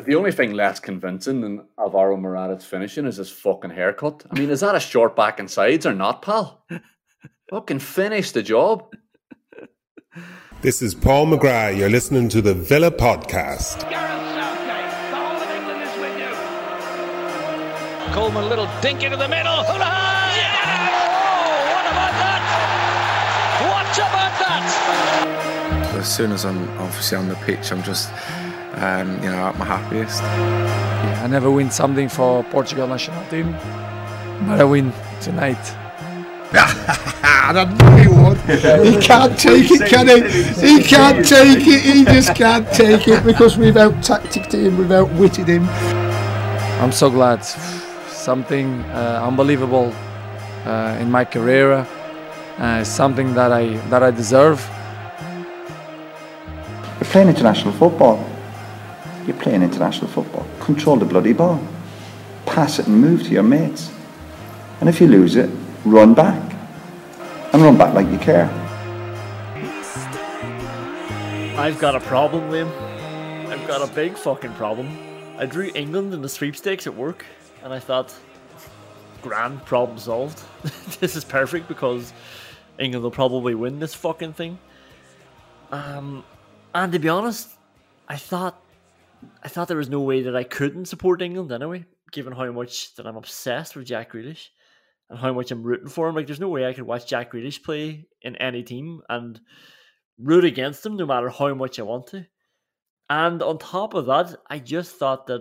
the only thing less convincing than Alvaro Morata's finishing is his fucking haircut. I mean, is that a short back and sides or not, pal? Fucking finish the job. This is Paul McGrath. You're listening to the Villa Podcast. Gareth Southgate, the whole of England is with you. Coleman, a little dink into the middle. Hurrah! Yeah! Oh, what about that? What about that? As soon as I'm obviously on the pitch, I'm just, at my happiest. I never win something for Portugal national team, but I win tonight. I know he would. He can't take it, can he? He can't take it. He just can't take it because we've out-tacticked him, we've outwitted him. I'm so glad. Something unbelievable in my career. Something that I deserve. You're playing international football. You're playing international football. Control the bloody ball. Pass it and move to your mates. And if you lose it, run back. And run back like you care. I've got a problem, Liam. I've got a big fucking problem. I drew England in the sweepstakes at work, and I thought, grand, problem solved. This is perfect because England will probably win this fucking thing. And to be honest, I thought there was no way that I couldn't support England anyway, given how much that I'm obsessed with Jack Grealish. And how much I'm rooting for him. Like, there's no way I could watch Jack Grealish play in any team and root against him no matter how much I want to. And on top of that, I just thought that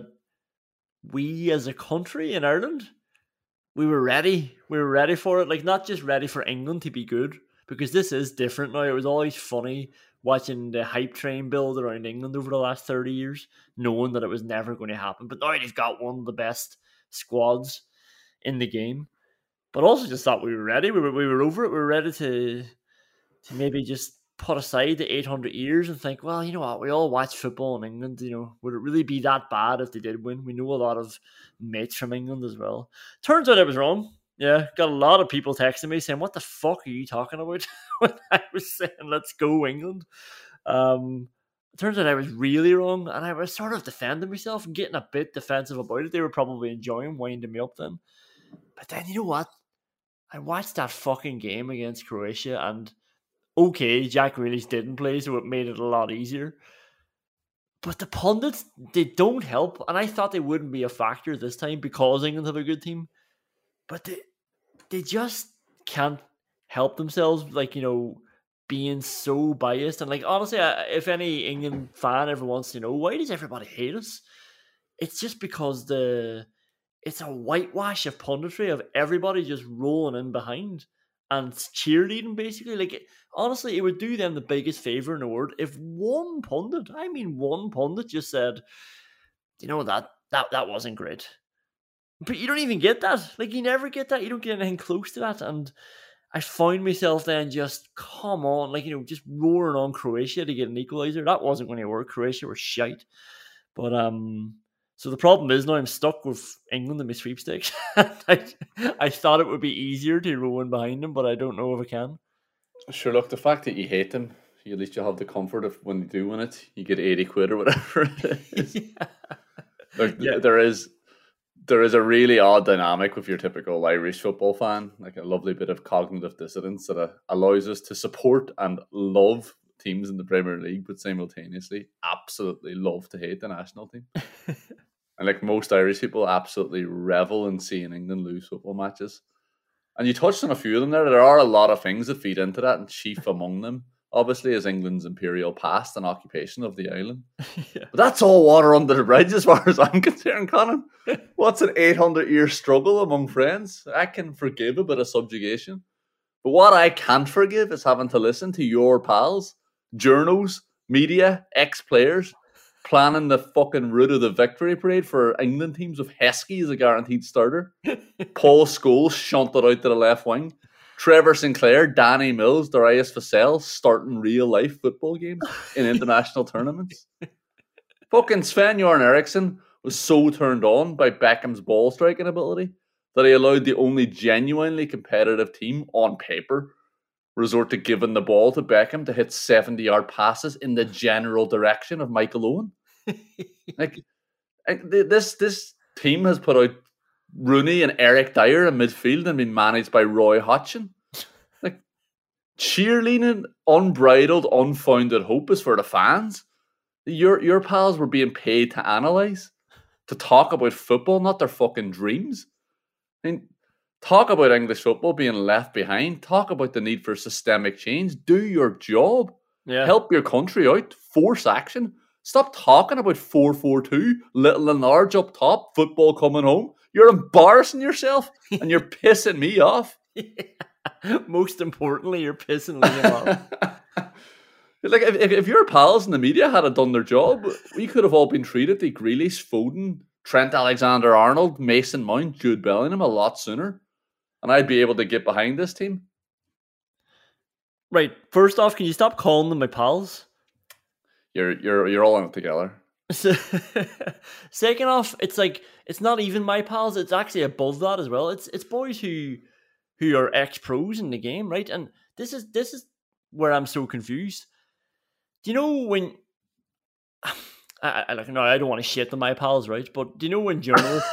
we as a country in Ireland, we were ready. We were ready for it. Like, not just ready for England to be good, because this is different now. It was always funny watching the hype train build around England over the last 30 years, knowing that it was never going to happen. But now they've got one of the best squads in the game. But also just thought we were ready. We were over it. We were ready to maybe just put aside the 800 years and think, well, you know what? We all watch football in England. You know, would it really be that bad if they did win? We know a lot of mates from England as well. Turns out I was wrong. Yeah, got a lot of people texting me saying, what the fuck are you talking about? When I was saying, let's go England. Turns out I was really wrong. And I was sort of defending myself and getting a bit defensive about it. They were probably enjoying winding me up then. But then, you know what? I watched that fucking game against Croatia, and okay, Jack Grealish didn't play, so it made it a lot easier. But the pundits, they don't help, and I thought they wouldn't be a factor this time because England have a good team. But they just can't help themselves, like, you know, being so biased. And, like, honestly, if any England fan ever wants to know, why does everybody hate us? It's just because it's a whitewash of punditry of everybody just rolling in behind and cheerleading, basically. Like, honestly, it would do them the biggest favour in the world if one pundit just said, you know, that wasn't great. But you don't even get that. Like, you never get that. You don't get anything close to that. And I found myself then just, come on, like, you know, just roaring on Croatia to get an equaliser. That wasn't going to work. Croatia were shite. But, so the problem is now I'm stuck with England in my sweepstakes. I thought it would be easier to row in behind them, but I don't know if I can. Sure, look, the fact that you hate them, at least you'll have the comfort of when you do win it, you get 80 quid or whatever it is. Yeah. There is a really odd dynamic with your typical Irish football fan, like a lovely bit of cognitive dissonance that allows us to support and love teams in the Premier League, but simultaneously absolutely love to hate the national team. And like most Irish people, absolutely revel in seeing England lose football matches. And you touched on a few of them there. There are a lot of things that feed into that, and chief among them, obviously, is England's imperial past and occupation of the island. Yeah. But that's all water under the bridge as far as I'm concerned, Conan. What's an 800-year struggle among friends? I can forgive a bit of subjugation. But what I can't forgive is having to listen to your pals, journos, media, ex-players, planning the fucking route of the victory parade for England teams with Heskey as a guaranteed starter. Paul Scholes shunted out to the left wing. Trevor Sinclair, Danny Mills, Darius Vassell starting real-life football games in international tournaments. Fucking Sven-Göran Eriksson was so turned on by Beckham's ball striking ability that he allowed the only genuinely competitive team on paper resort to giving the ball to Beckham to hit 70-yard passes in the general direction of Michael Owen. Like, This team has put out Rooney and Eric Dyer in midfield and been managed by Roy Hodgson. Like, cheerleading, unbridled, unfounded hope is for the fans. Your pals were being paid to analyse, to talk about football, not their fucking dreams. I mean, talk about English football being left behind. Talk about the need for systemic change. Do your job. Yeah. Help your country out. Force action. Stop talking about 4-4-2, little and large up top, football coming home. You're embarrassing yourself and you're pissing me off. Yeah. Most importantly, you're pissing me off. Like, if your pals in the media had done their job, we could have all been treated to Grealish, Foden, Trent Alexander-Arnold, Mason Mount, Jude Bellingham a lot sooner. And I'd be able to get behind this team. Right, first off, can you stop calling them my pals? You're all in it together. Second off, it's like, it's not even my pals, it's actually above that as well. It's boys who are ex-pros in the game, right? And this is where I'm so confused. Do you know when I don't want to shit on my pals, right? But do you know when journalists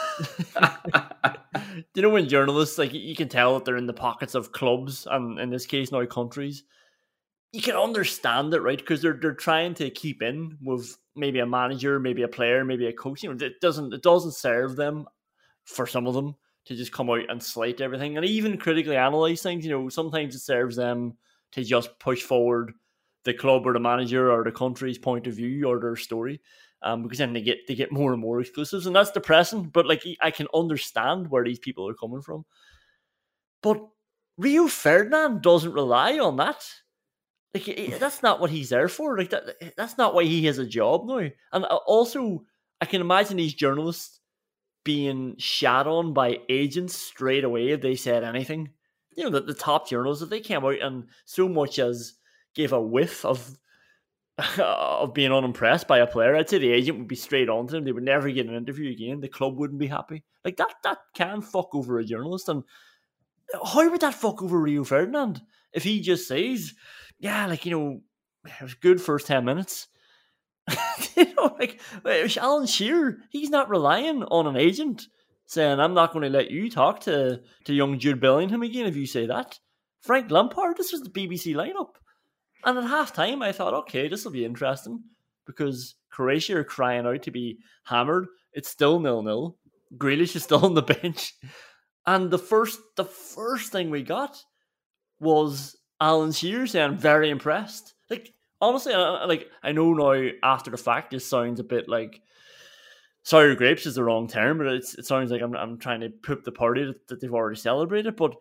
like, you can tell that they're in the pockets of clubs and in this case now countries. You can understand it, right? Because they're trying to keep in with maybe a manager, maybe a player, maybe a coach. You know, it doesn't serve them, for some of them, to just come out and slight everything and even critically analyze things. You know, sometimes it serves them to just push forward the club or the manager or the country's point of view or their story, because then they get more and more exclusives, and that's depressing. But like, I can understand where these people are coming from. But Rio Ferdinand doesn't rely on that. Like, that's not what he's there for. Like, that's not why he has a job now. And also, I can imagine these journalists being shat on by agents straight away if they said anything. You know, the top journalists, if they came out and so much as gave a whiff of being unimpressed by a player, I'd say the agent would be straight on to them. They would never get an interview again. The club wouldn't be happy. Like, that can fuck over a journalist. And how would that fuck over Rio Ferdinand if he just says, yeah, like, you know, it was good first 10 minutes. You know, like, Alan Shearer, he's not relying on an agent saying, I'm not going to let you talk to young Jude Bellingham again if you say that. Frank Lampard, this was the BBC lineup. And at half-time, I thought, okay, this will be interesting, because Croatia are crying out to be hammered. It's still 0-0. Grealish is still on the bench. And the first thing we got was Alan Shearer saying, I'm very impressed. Like, honestly, I know now after the fact, this sounds a bit like sour grapes is the wrong term, but it sounds like I'm trying to poop the party that they've already celebrated. But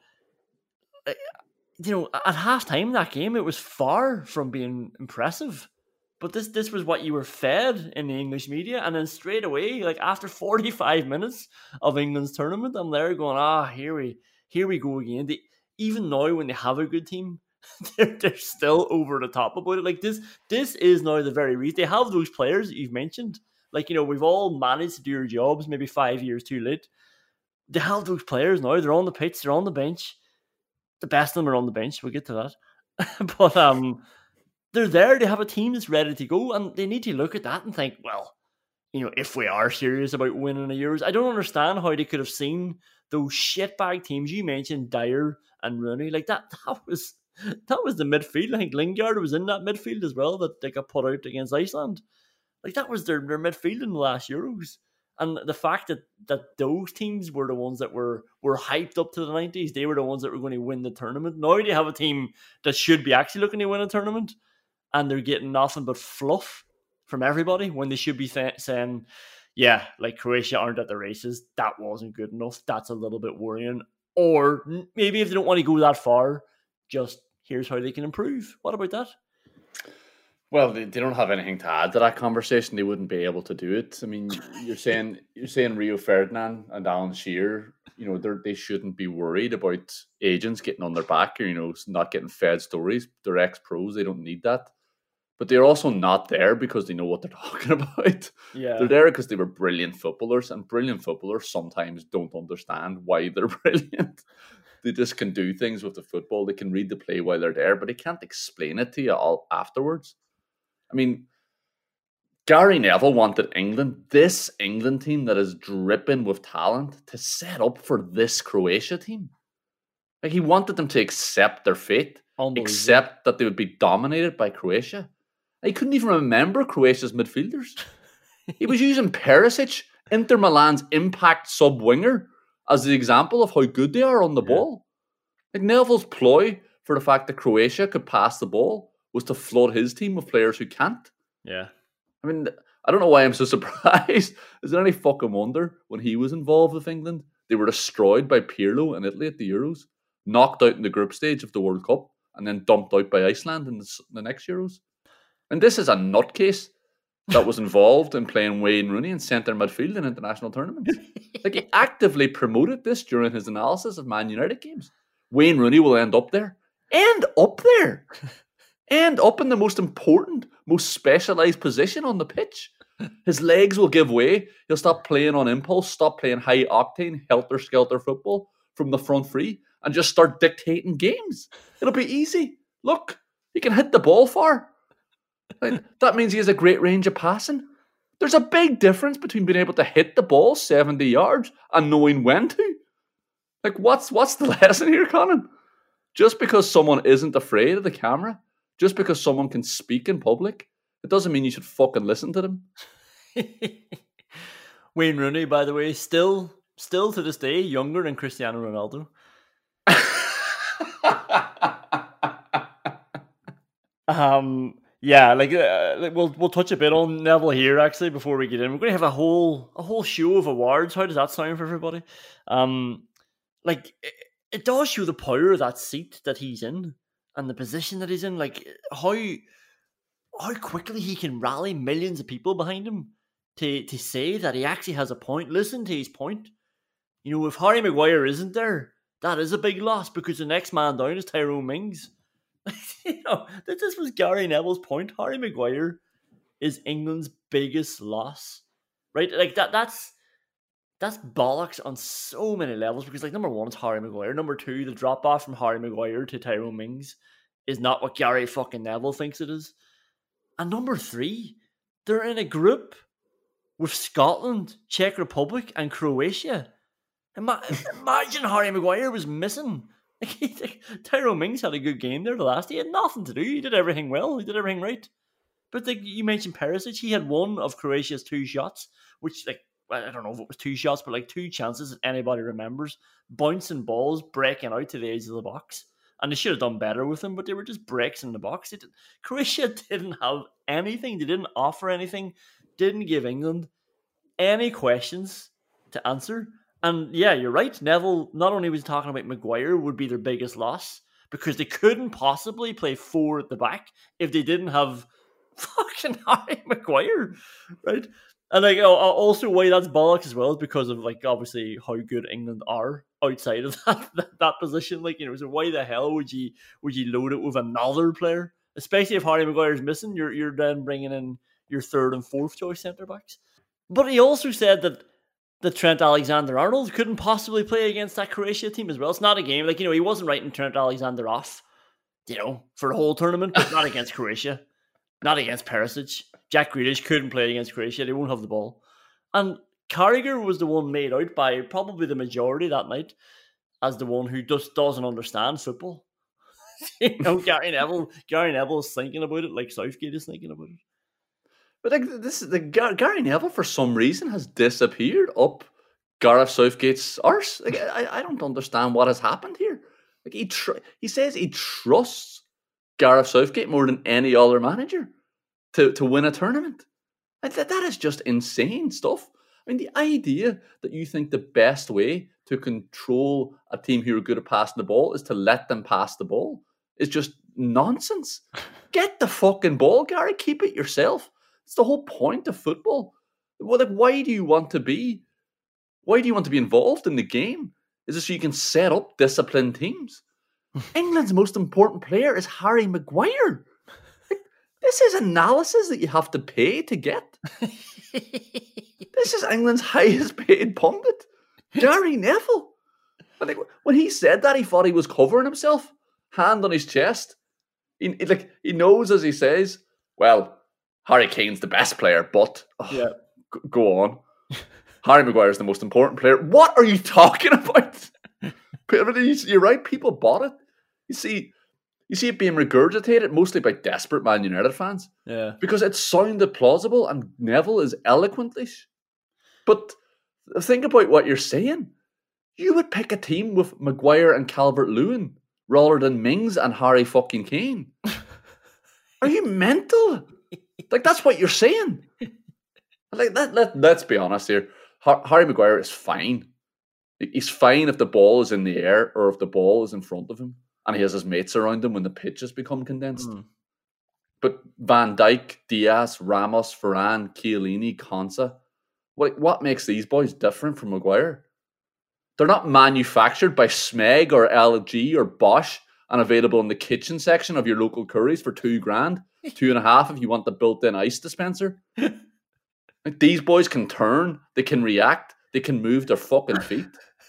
you know, at halftime that game, it was far from being impressive. But this was what you were fed in the English media, and then straight away, like after 45 minutes of England's tournament, I'm there going, here we go again. Even now, when they have a good team, they're still over the top about it. Like, this is now the very reason they have those players that you've mentioned. Like, you know, we've all managed to do our jobs maybe 5 years too late. They have those players now. They're on the pitch. They're on the bench. The best of them are on the bench. We'll get to that. But they're there. They have a team that's ready to go, and they need to look at that and think, well, you know, if we are serious about winning the Euros, I don't understand how they could have seen those shitbag teams you mentioned, Dyer and Rooney. Like, that was the midfield. I think Lingard was in that midfield as well that they got put out against Iceland. Like, that was their midfield in the last Euros. And the fact that those teams were the ones that were hyped up to the 90s, they were the ones that were going to win the tournament. Now they have a team that should be actually looking to win a tournament, and they're getting nothing but fluff from everybody when they should be saying, yeah, like, Croatia aren't at the races. That wasn't good enough. That's a little bit worrying. Or maybe if they don't want to go that far, just here's how they can improve. What about that? Well, they don't have anything to add to that conversation. They wouldn't be able to do it. I mean, you're saying Rio Ferdinand and Alan Shearer, you know, they shouldn't be worried about agents getting on their back or, you know, not getting fed stories. They're ex-pros. They don't need that. But they're also not there because they know what they're talking about. Yeah. They're there because they were brilliant footballers, and brilliant footballers sometimes don't understand why they're brilliant. They just can do things with the football. They can read the play while they're there, but they can't explain it to you all afterwards. I mean, Gary Neville wanted England, this England team that is dripping with talent, to set up for this Croatia team. Like, he wanted them to accept their fate, accept that they would be dominated by Croatia. He couldn't even remember Croatia's midfielders. He was using Perisic, Inter Milan's impact sub-winger, as the example of how good they are on the ball. Like, Neville's ploy for the fact that Croatia could pass the ball was to flood his team with players who can't. Yeah. I mean, I don't know why I'm so surprised. Is there any fucking wonder when he was involved with England, they were destroyed by Pirlo in Italy at the Euros, knocked out in the group stage of the World Cup, and then dumped out by Iceland in the next Euros? And this is a nutcase that was involved in playing Wayne Rooney in centre midfield in international tournaments. Like, he actively promoted this during his analysis of Man United games. Wayne Rooney will end up there. End up there. End up in the most important, most specialised position on the pitch. His legs will give way. He'll stop playing on impulse, stop playing high-octane, helter-skelter football from the front three, and just start dictating games. It'll be easy. Look, he can hit the ball far. That means he has a great range of passing. There's a big difference between being able to hit the ball 70 yards and knowing when to. Like, what's the lesson here, Conan? Just because someone isn't afraid of the camera, just because someone can speak in public, it doesn't mean you should fucking listen to them. Wayne Rooney, by the way, still to this day, younger than Cristiano Ronaldo. Yeah, we'll touch a bit on Neville here actually before we get in. We're going to have a whole show of awards. How does that sound for everybody? It does show the power of that seat that he's in and the position that he's in. Like, how quickly he can rally millions of people behind him to say that he actually has a point. Listen to his point. You know, if Harry Maguire isn't there, that is a big loss because the next man down is Tyrone Mings. You know, this was Gary Neville's point. Harry Maguire is England's biggest loss, right? Like that's bollocks on so many levels because, like, number one, it's Harry Maguire. Number two, the drop off from Harry Maguire to Tyrone Mings is not what Gary fucking Neville thinks it is. And number three, they're in a group with Scotland, Czech Republic, and Croatia. Imagine Harry Maguire was missing. Tyrone Mings had a good game there the last. He had nothing to do. He did everything well. He did everything right. But you mentioned Perisic. He had one of Croatia's 2 shots, which, like, I don't know if it was 2 shots, but like 2 chances that anybody remembers. Bouncing balls, breaking out to the edge of the box. And they should have done better with them, but they were just breaks in the box. Croatia didn't have anything. They didn't offer anything. Didn't give England any questions to answer. And yeah, you're right. Neville, not only was he talking about Maguire would be their biggest loss, because they couldn't possibly play 4 at the back if they didn't have fucking Harry Maguire, right? And like, also why that's bollocks as well is because of, like, obviously how good England are outside of that position. Like, you know, so why the hell would you load it with another player, especially if Harry Maguire's missing? You're then bringing in your 3rd and 4th choice centre backs. But he also said that Trent Alexander-Arnold couldn't possibly play against that Croatia team as well. It's not a game. Like, you know, he wasn't writing Trent Alexander off, you know, for the whole tournament, but not against Croatia. Not against Perisic. Jack Grealish couldn't play against Croatia. They won't have the ball. And Carragher was the one made out by probably the majority that night as the one who just doesn't understand football. You know, Gary Neville is thinking about it like Southgate is thinking about it. But like Gary Neville, for some reason, has disappeared up Gareth Southgate's arse. Like, I don't understand what has happened here. Like, he says he trusts Gareth Southgate more than any other manager to win a tournament. That is just insane stuff. I mean, the idea that you think the best way to control a team who are good at passing the ball is to let them pass the ball is just nonsense. Get the fucking ball, Gary. Keep it yourself. It's the whole point of football. Well, like, why do you want to be involved in the game? Is it so you can set up disciplined teams? England's most important player is Harry Maguire. Like, this is analysis that you have to pay to get. This is England's highest paid pundit, Gary Neville. I think when he said that, he thought he was covering himself, hand on his chest. He knows, as he says, well, Harry Kane's the best player, but yeah, go on. Harry Maguire is the most important player. What are you talking about? You're right. People bought it. You see it being regurgitated mostly by desperate Man United fans. Yeah, because it sounded plausible, and Neville is eloquent-ish. But think about what you're saying. You would pick a team with Maguire and Calvert-Lewin rather than Mings and Harry fucking Kane. Are you mental? Like, that's what you're saying. Like, let's be honest here. Harry Maguire is fine. He's fine if the ball is in the air or if the ball is in front of him and he has his mates around him when the pitch has become condensed. But Van Dijk, Diaz, Ramos, Varane, Chiellini, Konsa, what makes these boys different from Maguire? They're not manufactured by Smeg or LG or Bosch and available in the kitchen section of your local Currys for $2,000, $2,500 if you want the built-in ice dispenser. Like, these boys can turn, they can react, they can move their fucking feet.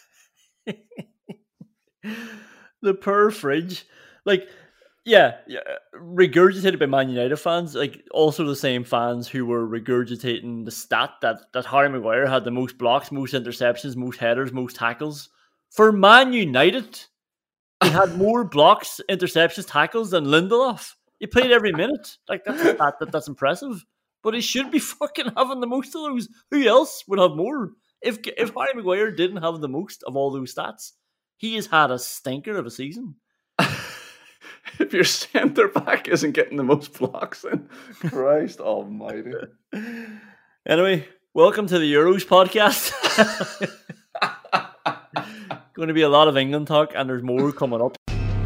The poor fridge. Like, yeah, regurgitated by Man United fans, like also the same fans who were regurgitating the stat that Harry Maguire had the most blocks, most interceptions, most headers, most tackles. For Man United, he had more blocks, interceptions, tackles than Lindelof. He played every minute. Like, that's a stat that's impressive. But he should be fucking having the most of those. Who else would have more? If Harry Maguire didn't have the most of all those stats, he has had a stinker of a season. If your centre back isn't getting the most blocks in, Christ almighty. Anyway, welcome to the Euros podcast. Going to be a lot of England talk, and there's more coming up.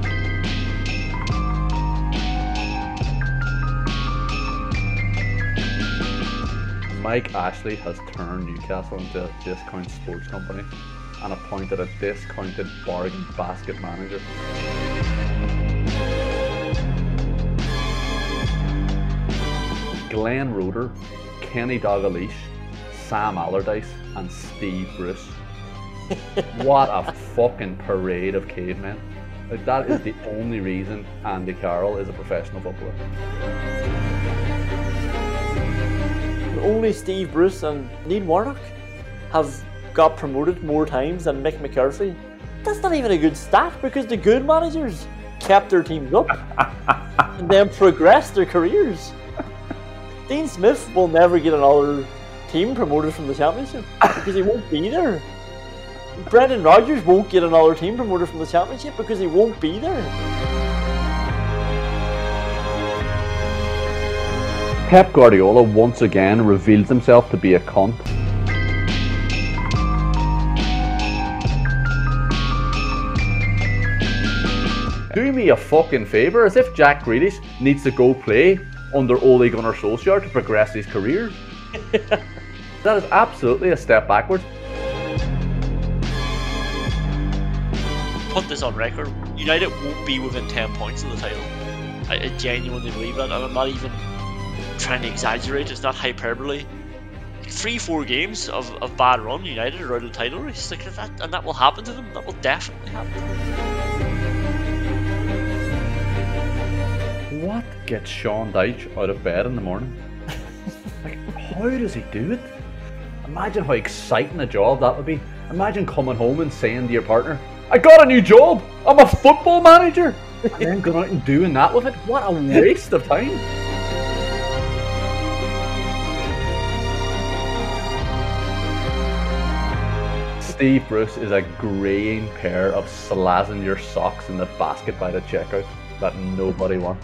Mike Ashley has turned Newcastle into a discount sports company and appointed a discounted bargain basket manager. Glenn Roeder, Kenny Dalglish, Sam Allardyce and Steve Bruce. What a fucking parade of cavemen. Like, that is the only reason Andy Carroll is a professional footballer. Only Steve Bruce and Neil Warnock have got promoted more times than Mick McCarthy. That's not even a good stat, because the good managers kept their teams up and then progressed their careers. Dean Smith will never get another team promoted from the Championship because he won't be there. Brendan Rodgers won't get another team promoted from the Championship because he won't be there. Pep Guardiola once again revealed himself to be a cunt. Do me a fucking favour, as if Jack Grealish needs to go play under Ole Gunnar Solskjaer to progress his career. That is absolutely a step backwards. Put this on record, United won't be within 10 points of the title. I genuinely believe that, and I'm not even trying to exaggerate. It's not hyperbole. 3-4 games of bad run, United are out of the title race, like that, and that will happen to them. That will definitely happen to them. What gets Sean Dyche out of bed in the morning? Like, how does he do it? Imagine how exciting a job that would be. Imagine coming home and saying to your partner, I got a new job! I'm a football manager! And then going out and doing that with it? What a waste of time! Steve Bruce is a greying pair of Slazenger socks in the basket by the checkout that nobody wants.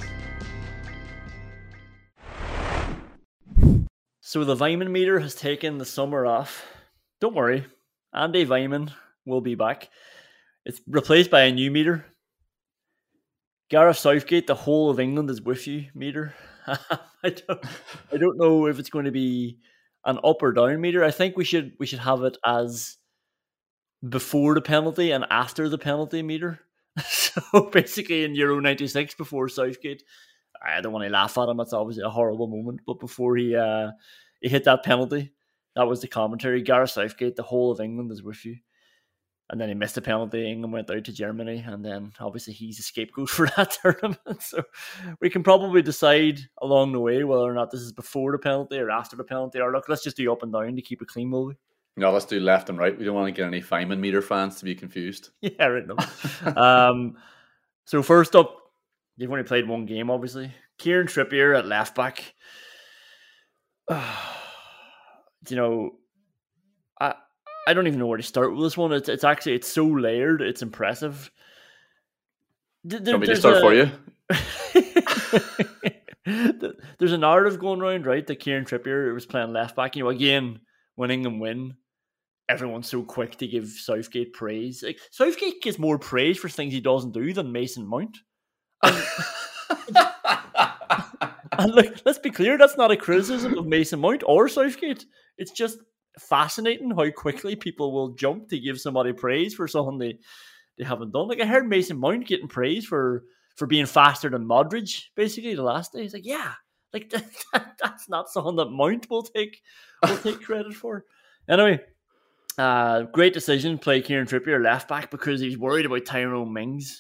So the Weimann meter has taken the summer off. Don't worry, Andy Weimann will be back. It's replaced by a new meter. Gareth Southgate, the whole of England is with you meter. I don't know if it's going to be an up or down meter. I think we should have it as before the penalty and after the penalty meter. So basically in Euro 96 before Southgate, I don't want to laugh at him, it's obviously a horrible moment, but before he hit that penalty, that was the commentary. Gareth Southgate, the whole of England is with you. And then he missed a penalty. England went out to Germany, and then obviously he's a scapegoat for that tournament. So we can probably decide along the way whether or not this is before the penalty or after the penalty. Or look, let's just do up and down to keep it clean, will we? No, let's do left and right. We don't want to get any Feynman meter fans to be confused. Yeah, right. No. So first up, you've only played one game, obviously. Kieran Trippier at left back. You know, I don't even know where to start with this one. It's so layered. It's impressive. Do you want me to start for you? There's a narrative going around, right, that Kieran Trippier was playing left back. You know, again, when England win, everyone's so quick to give Southgate praise. Like, Southgate gets more praise for things he doesn't do than Mason Mount. And look, let's be clear, that's not a criticism of Mason Mount or Southgate. It's just fascinating how quickly people will jump to give somebody praise for something they haven't done. Like, I heard Mason Mount getting praise for being faster than Modric, basically, the last day. He's like, yeah, like that's not something that Mount will take credit for. Anyway, great decision, play Kieran Trippier left back because he's worried about Tyrone Mings.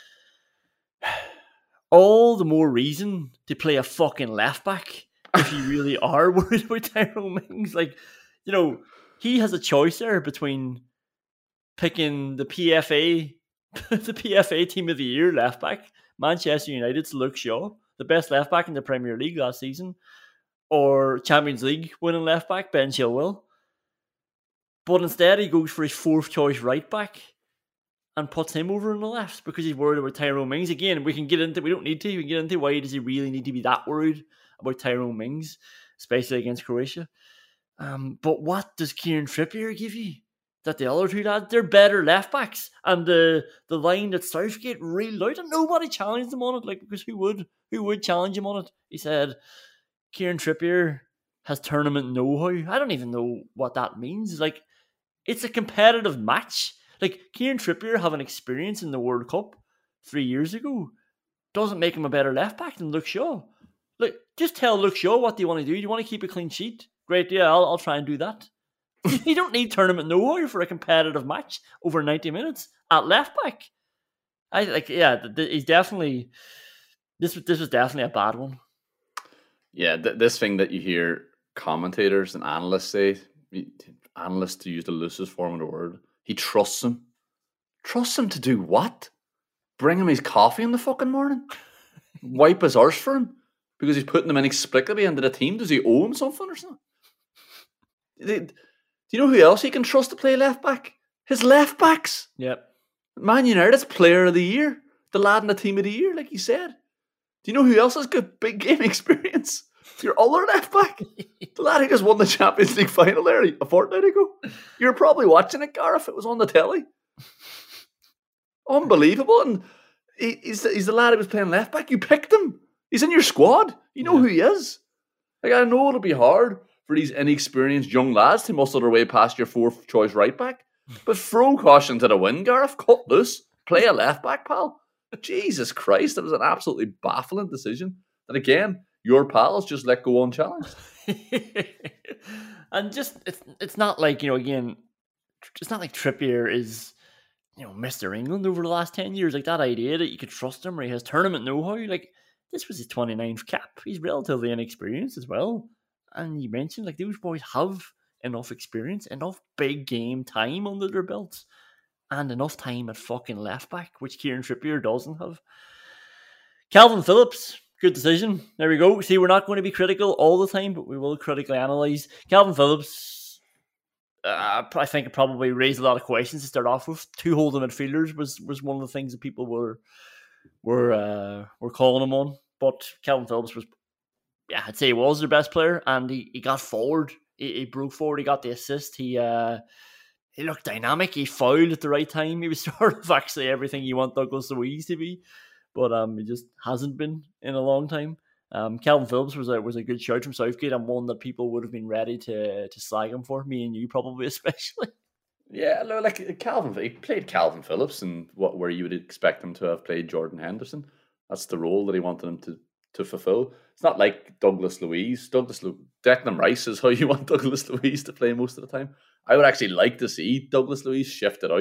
All the more reason to play a fucking left back if you really are worried about Tyrone Mings. Like, you know, he has a choice there between picking the PFA Team of the Year left back, Manchester United's Luke Shaw, the best left back in the Premier League last season, or Champions League winning left back, Ben Chilwell. But instead, he goes for his fourth choice right back and puts him over on the left because he's worried about Tyrone Mings. Again, we can get into why does he really need to be that worried about Tyrone Mings, especially against Croatia. But what does Kieran Trippier give you that the other two lads, they're better left backs? And the line that Southgate reeled out, and nobody challenged him on it, like, because who would challenge him on it? He said Kieran Trippier has tournament know-how. I don't even know what that means. Like, it's a competitive match. Like, Kieran Trippier having experience in the World Cup 3 years ago doesn't make him a better left back than Luke Shaw. Like, just tell Luke Shaw, what do you want to do? Do you want to keep a clean sheet? Great, yeah, I'll try and do that. You don't need tournament know-how for a competitive match over 90 minutes at left back. He's definitely. This was definitely a bad one. Yeah, this thing that you hear commentators and analysts say, analysts to use the loosest form of the word, he trusts him. Trusts him to do what? Bring him his coffee in the fucking morning? Wipe his arse for him? Because he's putting him inexplicably into the team? Does he owe him something or something? Do you know who else he can trust to play left back? His left backs. Yep. Man United's player of the year. The lad in the team of the year, like you said. Do you know who else has got big game experience? Your other left back. The lad who just won the Champions League final there a fortnight ago. You're probably watching it, Gareth. It was on the telly. Unbelievable. And he's the lad who was playing left back. You picked him. He's in your squad. You know who he is. Like, I know it'll be hard for these inexperienced young lads to muscle their way past your fourth choice right back. But throw caution to the wind, Gareth. Cut loose. Play a left back, pal. Jesus Christ, that was an absolutely baffling decision. And again, your pals just let go unchallenged. And just, it's not like, you know, again, it's not like Trippier is, you know, Mr. England over the last 10 years. Like, that idea that you could trust him or he has tournament know-how, like, this was his 29th cap. He's relatively inexperienced as well. And you mentioned, like, those boys have enough experience, enough big game time under their belts, and enough time at fucking left back, which Kieran Trippier doesn't have. Calvin Phillips, good decision. There we go. See, we're not going to be critical all the time, but we will critically analyse. Calvin Phillips, I think it probably raised a lot of questions to start off with. Two holding midfielders was one of the things that people were calling him on. But Calvin Phillips was, I'd say he was their best player, and he got forward. He broke forward. He got the assist. He looked dynamic. He fouled at the right time. He was sort of actually everything you want Douglas Luiz to be, but he just hasn't been in a long time. Calvin Phillips was a good shout from Southgate, and one that people would have been ready to slag him for. Me and you probably especially. Yeah, like Calvin, he played Calvin Phillips, and where you would expect him to have played Jordan Henderson. That's the role that he wanted him to fulfill. It's not like Douglas Luiz. Declan Rice is how you want Douglas Luiz to play most of the time. I would actually like to see Douglas Luiz shifted out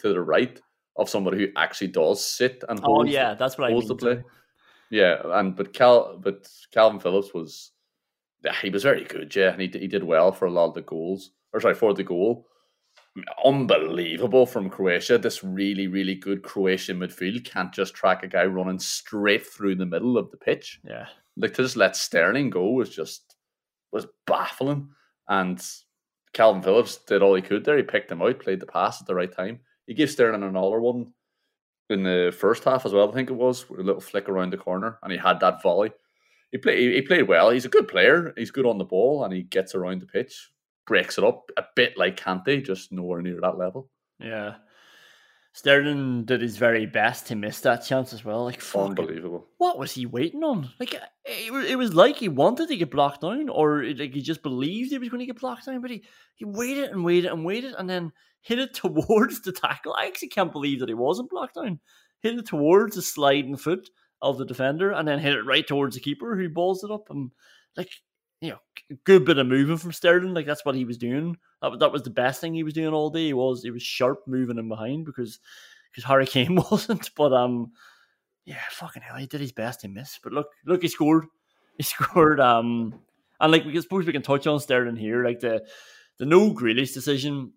to the right of somebody who actually does sit and holds. Oh yeah, that's what I mean. The play. Yeah, but Calvin Phillips was, he was very good, yeah, and he did well for a lot of the goals. For the goal. Unbelievable from Croatia. This really, really good Croatian midfield can't just track a guy running straight through the middle of the pitch. Yeah. Like, to just let Sterling go was baffling. And Calvin Phillips did all he could there. He picked him out, played the pass at the right time. He gave Sterling another one in the first half as well, I think it was, with a little flick around the corner, and he had that volley. He played well. He's a good player. He's good on the ball, and he gets around the pitch, breaks it up a bit like Kante, just nowhere near that level. Yeah. Sterling did his very best to miss that chance as well. Like, unbelievable. What was he waiting on? Like, it was like he wanted to get blocked down, or like he just believed he was going to get blocked down, but he waited and waited and waited, and then hit it towards the tackle. I actually can't believe that he wasn't blocked down. Hit it towards the sliding foot of the defender, and then hit it right towards the keeper, who balls it up. And, like, you know, good bit of moving from Sterling. Like, that's what he was doing. That was the best thing he was doing all day. He was sharp moving in behind because Harry Kane wasn't. But yeah, fucking hell, he did his best to miss. But look, he scored. He scored. And like, we suppose we can touch on Sterling here. Like the no Grealish decision.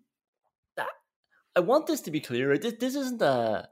I want this to be clear. Right? This isn't a.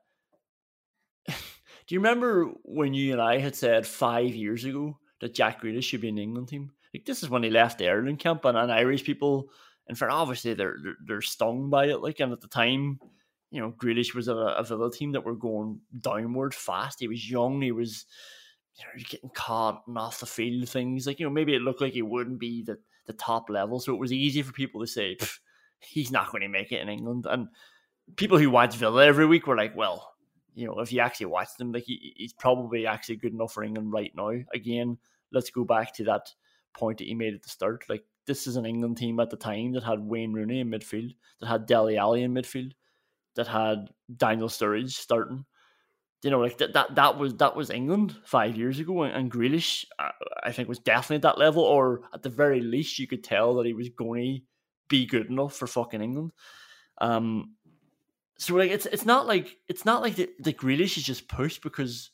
Do you remember when you and I had said 5 years ago that Jack Grealish should be in the England team? Like, this is when he left the Ireland camp, and Irish people, and for obviously they're stung by it. Like, and at the time, you know, Grealish was a Villa team that were going downward fast. He was young. He was, you know, getting caught and off the field things. Like, you know, maybe it looked like he wouldn't be the top level, so it was easy for people to say he's not going to make it in England. And people who watch Villa every week were like, well, you know, if you actually watch them, like he's probably actually good enough for England right now. Again, let's go back to that point that he made at the start. Like, this is an England team at the time that had Wayne Rooney in midfield, that had Dele Alli in midfield, that had Daniel Sturridge starting. You know, like that was England 5 years ago, and Grealish, I think, was definitely at that level, or at the very least, you could tell that he was going to be good enough for fucking England. So like it's not like the Grealish is just pushed because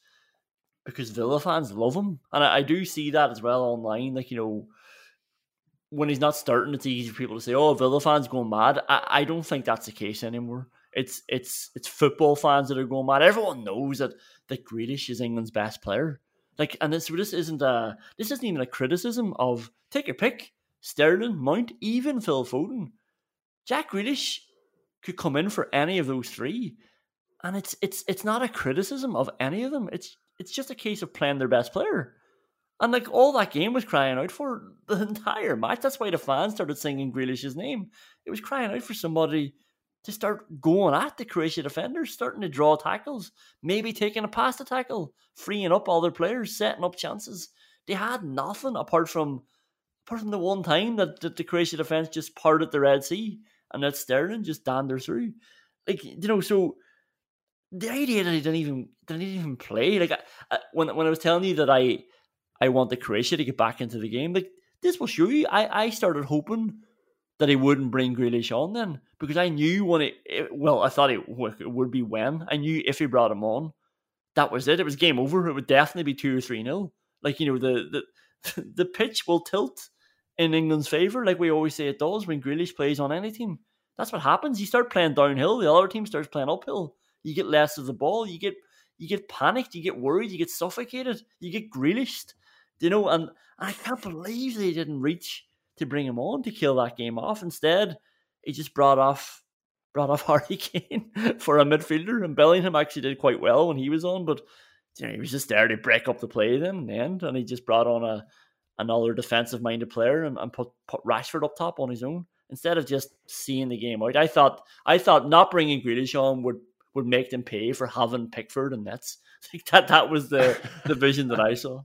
Villa fans love him, and I do see that as well online. Like, you know, when he's not starting, it's easy for people to say, "Oh, Villa fans going mad." I don't think that's the case anymore. It's football fans that are going mad. Everyone knows that Grealish is England's best player. Like, and this isn't even a criticism of, take your pick, Sterling, Mount, even Phil Foden. Jack Grealish could come in for any of those three, and it's not a criticism of any of them. It's just a case of playing their best player. And like, all that game was crying out for the entire match. That's why the fans started singing Grealish's name. It was crying out for somebody to start going at the Croatia defenders, starting to draw tackles, maybe taking a past the tackle, freeing up all their players, setting up chances. They had nothing apart from the one time that the Croatia defence just parted the Red Sea and that Sterling just dandered through. Like, you know, so the idea that he didn't even play, like, when I was telling you that I want the Croatia to get back into the game, like, this will show you. I started hoping that he wouldn't bring Grealish on then, because I knew I thought it would be when. I knew if he brought him on, that was it. It was game over. It would definitely be 2 or 3-0. Like, you know, the pitch will tilt in England's favour, like we always say it does when Grealish plays on any team. That's what happens. You start playing downhill, the other team starts playing uphill. You get less of the ball. You get panicked. You get worried. You get suffocated. You get Grealished. You know, and I can't believe they didn't reach to bring him on to kill that game off. Instead, he just brought off Harry Kane for a midfielder, and Bellingham actually did quite well when he was on, but you know, he was just there to break up the play then in the end, and he just brought on another defensive-minded player and put Rashford up top on his own instead of just seeing the game out. I thought not bringing Grealish on would make them pay for having Pickford and Nets. Like that was the vision that I saw.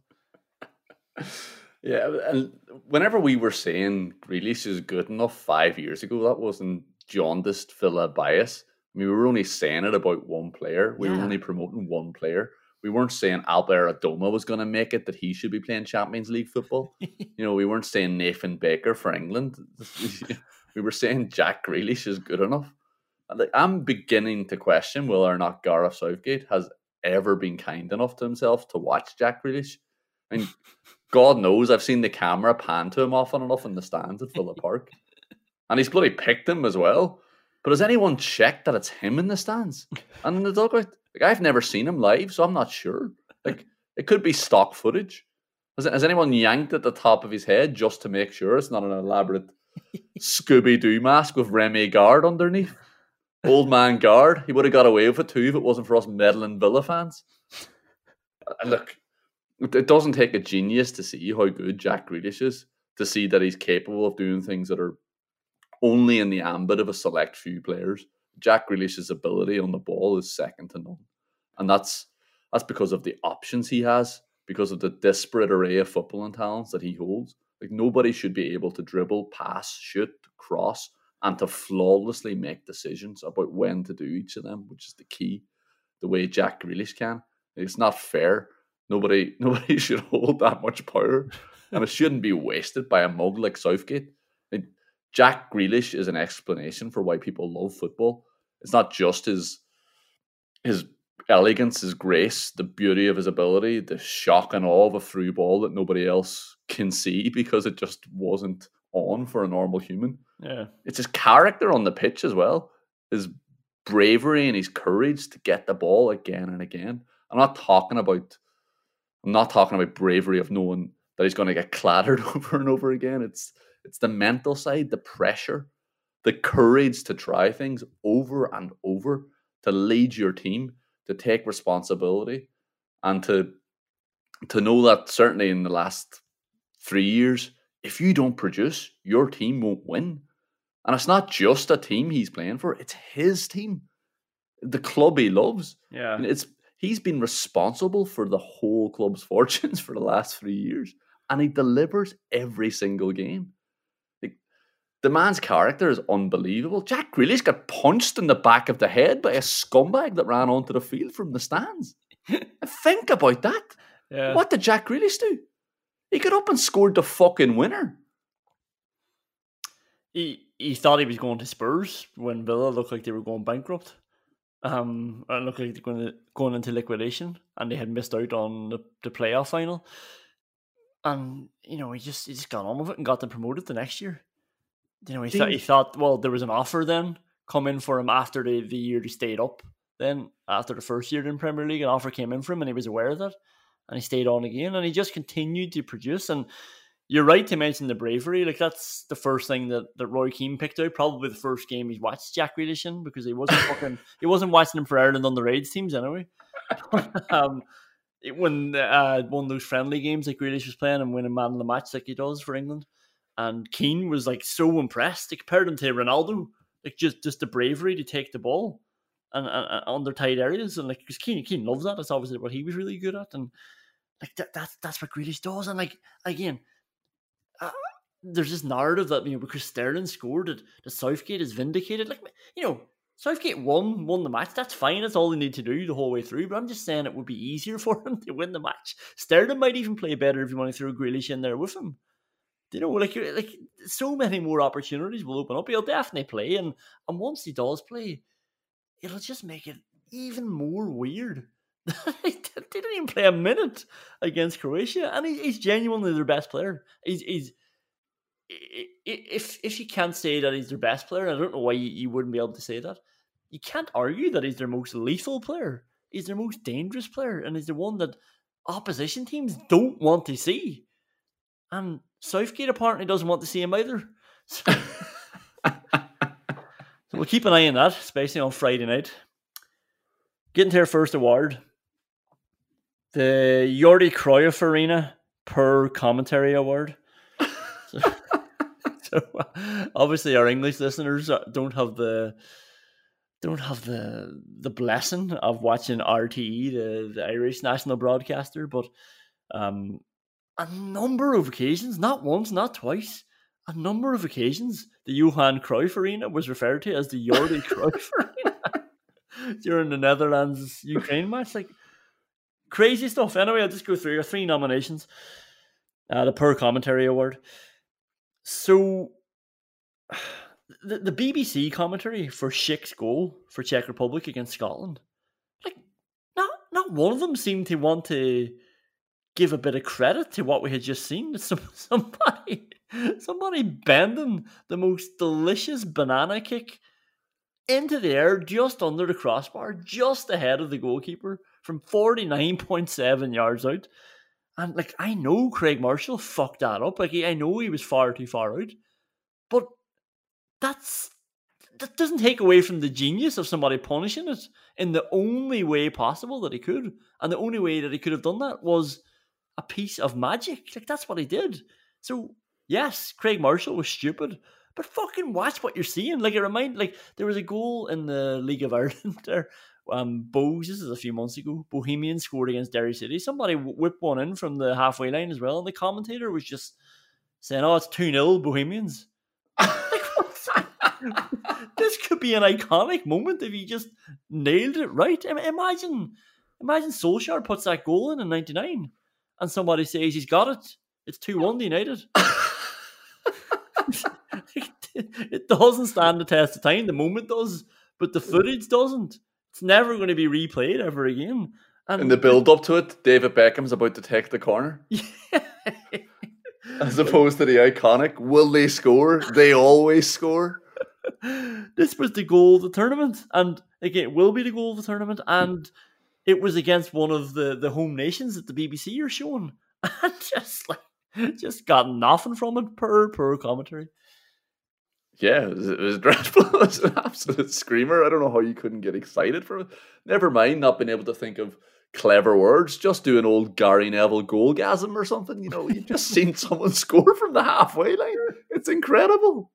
Yeah, and whenever we were saying Grealish is good enough 5 years ago, that wasn't jaundiced Villa bias. I mean, we were only saying it about one player. We were only promoting one player. We weren't saying Albert Adoma was going to make it, that he should be playing Champions League football. You know, we weren't saying Nathan Baker for England. We were saying Jack Grealish is good enough. I'm beginning to question whether or not Gareth Southgate has ever been kind enough to himself to watch Jack Grealish. I mean, God knows I've seen the camera pan to him often enough in the stands at Villa Park. And he's bloody picked him as well. But has anyone checked that it's him in the stands and in the dugout? Like, I've never seen him live, so I'm not sure. Like, it could be stock footage. Has anyone yanked at the top of his head just to make sure it's not an elaborate Scooby-Doo mask with Remy Gard underneath? Old man Gard. He would have got away with it too if it wasn't for us meddling Villa fans. And look, it doesn't take a genius to see how good Jack Grealish is, to see that he's capable of doing things that are only in the ambit of a select few players. Jack Grealish's ability on the ball is second to none. And that's because of the options he has, because of the disparate array of footballing talents that he holds. Like, nobody should be able to dribble, pass, shoot, cross, and to flawlessly make decisions about when to do each of them, which is the key, the way Jack Grealish can. It's not fair. Nobody should hold that much power, and it shouldn't be wasted by a mug like Southgate. I mean, Jack Grealish is an explanation for why people love football. It's not just his elegance, his grace, the beauty of his ability, the shock and awe of a through ball that nobody else can see because it just wasn't on for a normal human. Yeah, it's his character on the pitch as well, his bravery and his courage to get the ball again and again. I'm not talking about bravery of knowing that he's going to get clattered over and over again. It's the mental side, the pressure, the courage to try things over and over, to lead your team, to take responsibility, and to know that certainly in the last 3 years, if you don't produce, your team won't win. And it's not just a team he's playing for, it's his team, the club he loves. Yeah. And he's been responsible for the whole club's fortunes for the last 3 years, and he delivers every single game. Like, the man's character is unbelievable. Jack Grealish got punched in the back of the head by a scumbag that ran onto the field from the stands. Think about that. Yeah. What did Jack Grealish do? He got up and scored the fucking winner. He thought he was going to Spurs when Villa looked like they were going bankrupt. And looked like they were going into liquidation, and they had missed out on the playoff final. And he just got on with it and got them promoted the next year. He thought, well, there was an offer then come in for him after the year he stayed up. Then after the first year in Premier League, an offer came in for him, and he was aware of that, and he stayed on again, and he just continued to produce. And you're right to mention the bravery. Like, that's the first thing that Roy Keane picked out. Probably the first game he's watched Jack Grealish in, because he wasn't watching him for Ireland underage teams anyway. When one of those friendly games like Grealish was playing and winning man of the match like he does for England, and Keane was like so impressed. He compared him to Ronaldo, like just the bravery to take the ball and under tight areas, and like, because Keane loves that. That's obviously what he was really good at, and like that's what Grealish does. And like, again, there's this narrative that, because Sterling scored, that Southgate is vindicated. Like, Southgate won the match. That's fine. That's all they need to do the whole way through. But I'm just saying it would be easier for him to win the match. Sterling might even play better if you want to throw Grealish in there with him. Like so many more opportunities will open up. He'll definitely play, and once he does play, it'll just make it even more weird. They didn't even play a minute against Croatia, and he's genuinely their best player. He's if you can't say that he's their best player, I don't know why you wouldn't be able to say that. You can't argue that he's their most lethal player. He's their most dangerous player, and he's the one that opposition teams don't want to see. And Southgate apparently doesn't want to see him either. So we'll keep an eye on that, especially on Friday night. Getting to our first award, the Jordi Cruyff Arena per commentary award. So obviously our English listeners don't have the blessing of watching RTE, the Irish national broadcaster, but a number of occasions, not once, not twice, a number of occasions, the Johan Cruyff Arena was referred to as the Jordi Cruyff Arena during the Netherlands-Ukraine match. Like, crazy stuff. Anyway, I'll just go through your 3 nominations. The Per Commentary Award. So, the BBC commentary for Schick's goal for Czech Republic against Scotland, like not one of them seemed to want to give a bit of credit to what we had just seen. Somebody bending the most delicious banana kick into the air just under the crossbar, just ahead of the goalkeeper from 49.7 yards out. And like, I know Craig Marshall fucked that up. Like, I know he was far too far out, but that doesn't take away from the genius of somebody punishing it in the only way possible that he could. And the only way that he could have done that was a piece of magic. Like, that's what he did. So yes, Craig Marshall was stupid, but fucking watch what you're seeing. Like, there was a goal in the League of Ireland there. Bows, this is a few months ago. Bohemians scored against Derry City. Somebody whipped one in from the halfway line as well, and the commentator was just saying, "Oh, it's 2-0 Bohemians." This could be an iconic moment if he just nailed it right. Imagine Solskjaer puts that goal in '99, and somebody says he's got it. It's 2-1 United. It doesn't stand the test of time. The moment does, but the footage doesn't. It's never going to be replayed ever again. And in the build-up to it, David Beckham's about to take the corner. As opposed to the iconic, will they score? They always score. This was the goal of the tournament. And again, it will be the goal of the tournament. And it was against one of the home nations that the BBC are showing. And just got nothing from it per commentary. Yeah, it was dreadful. It was an absolute screamer. I don't know how you couldn't get excited for it. Never mind not being able to think of clever words. Just do an old Gary Neville goalgasm or something. You know, you've just seen someone score from the halfway line. It's incredible.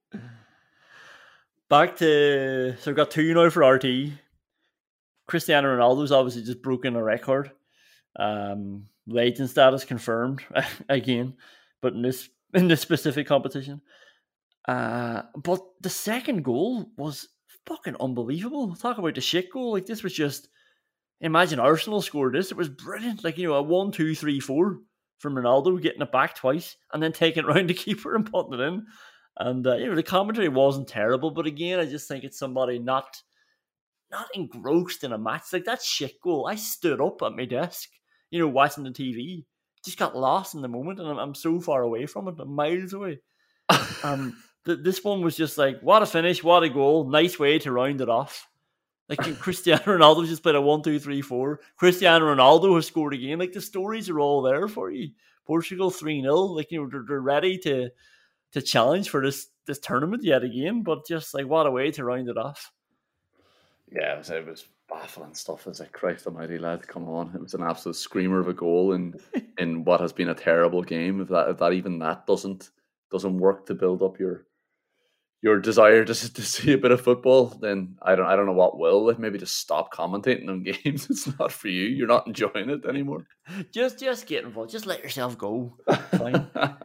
So we've got 2 now for RT. Cristiano Ronaldo's obviously just broken a record. Legend status confirmed again, but in this specific competition. But the second goal was fucking unbelievable. Talk about the shit goal. Like, this was just, imagine Arsenal scored this. It was brilliant. Like, you know, a 1-2-3-4 from Ronaldo, getting it back twice and then taking it round the keeper and putting it in. And the commentary wasn't terrible, but again, I just think it's somebody not engrossed in a match. Like, that shit goal, I stood up at my desk, watching the TV, just got lost in the moment, and I'm so far away from it. I'm miles away. This one was just like, what a finish, what a goal, nice way to round it off. Like, Cristiano Ronaldo just played a 1-2-3-4. Cristiano Ronaldo has scored again. Like, the stories are all there for you. Portugal 3-0. Like, they're ready to challenge for this tournament yet again. But just like, what a way to round it off. Yeah, it was baffling stuff. It's like, Christ almighty, lad, come on. It was an absolute screamer of a goal in what has been a terrible game. If that even that doesn't work to build up your desire to see a bit of football, then I don't know what will. Like, maybe just stop commentating on games. It's not for you. You're not enjoying it anymore. Just get involved. Just let yourself go. Fine.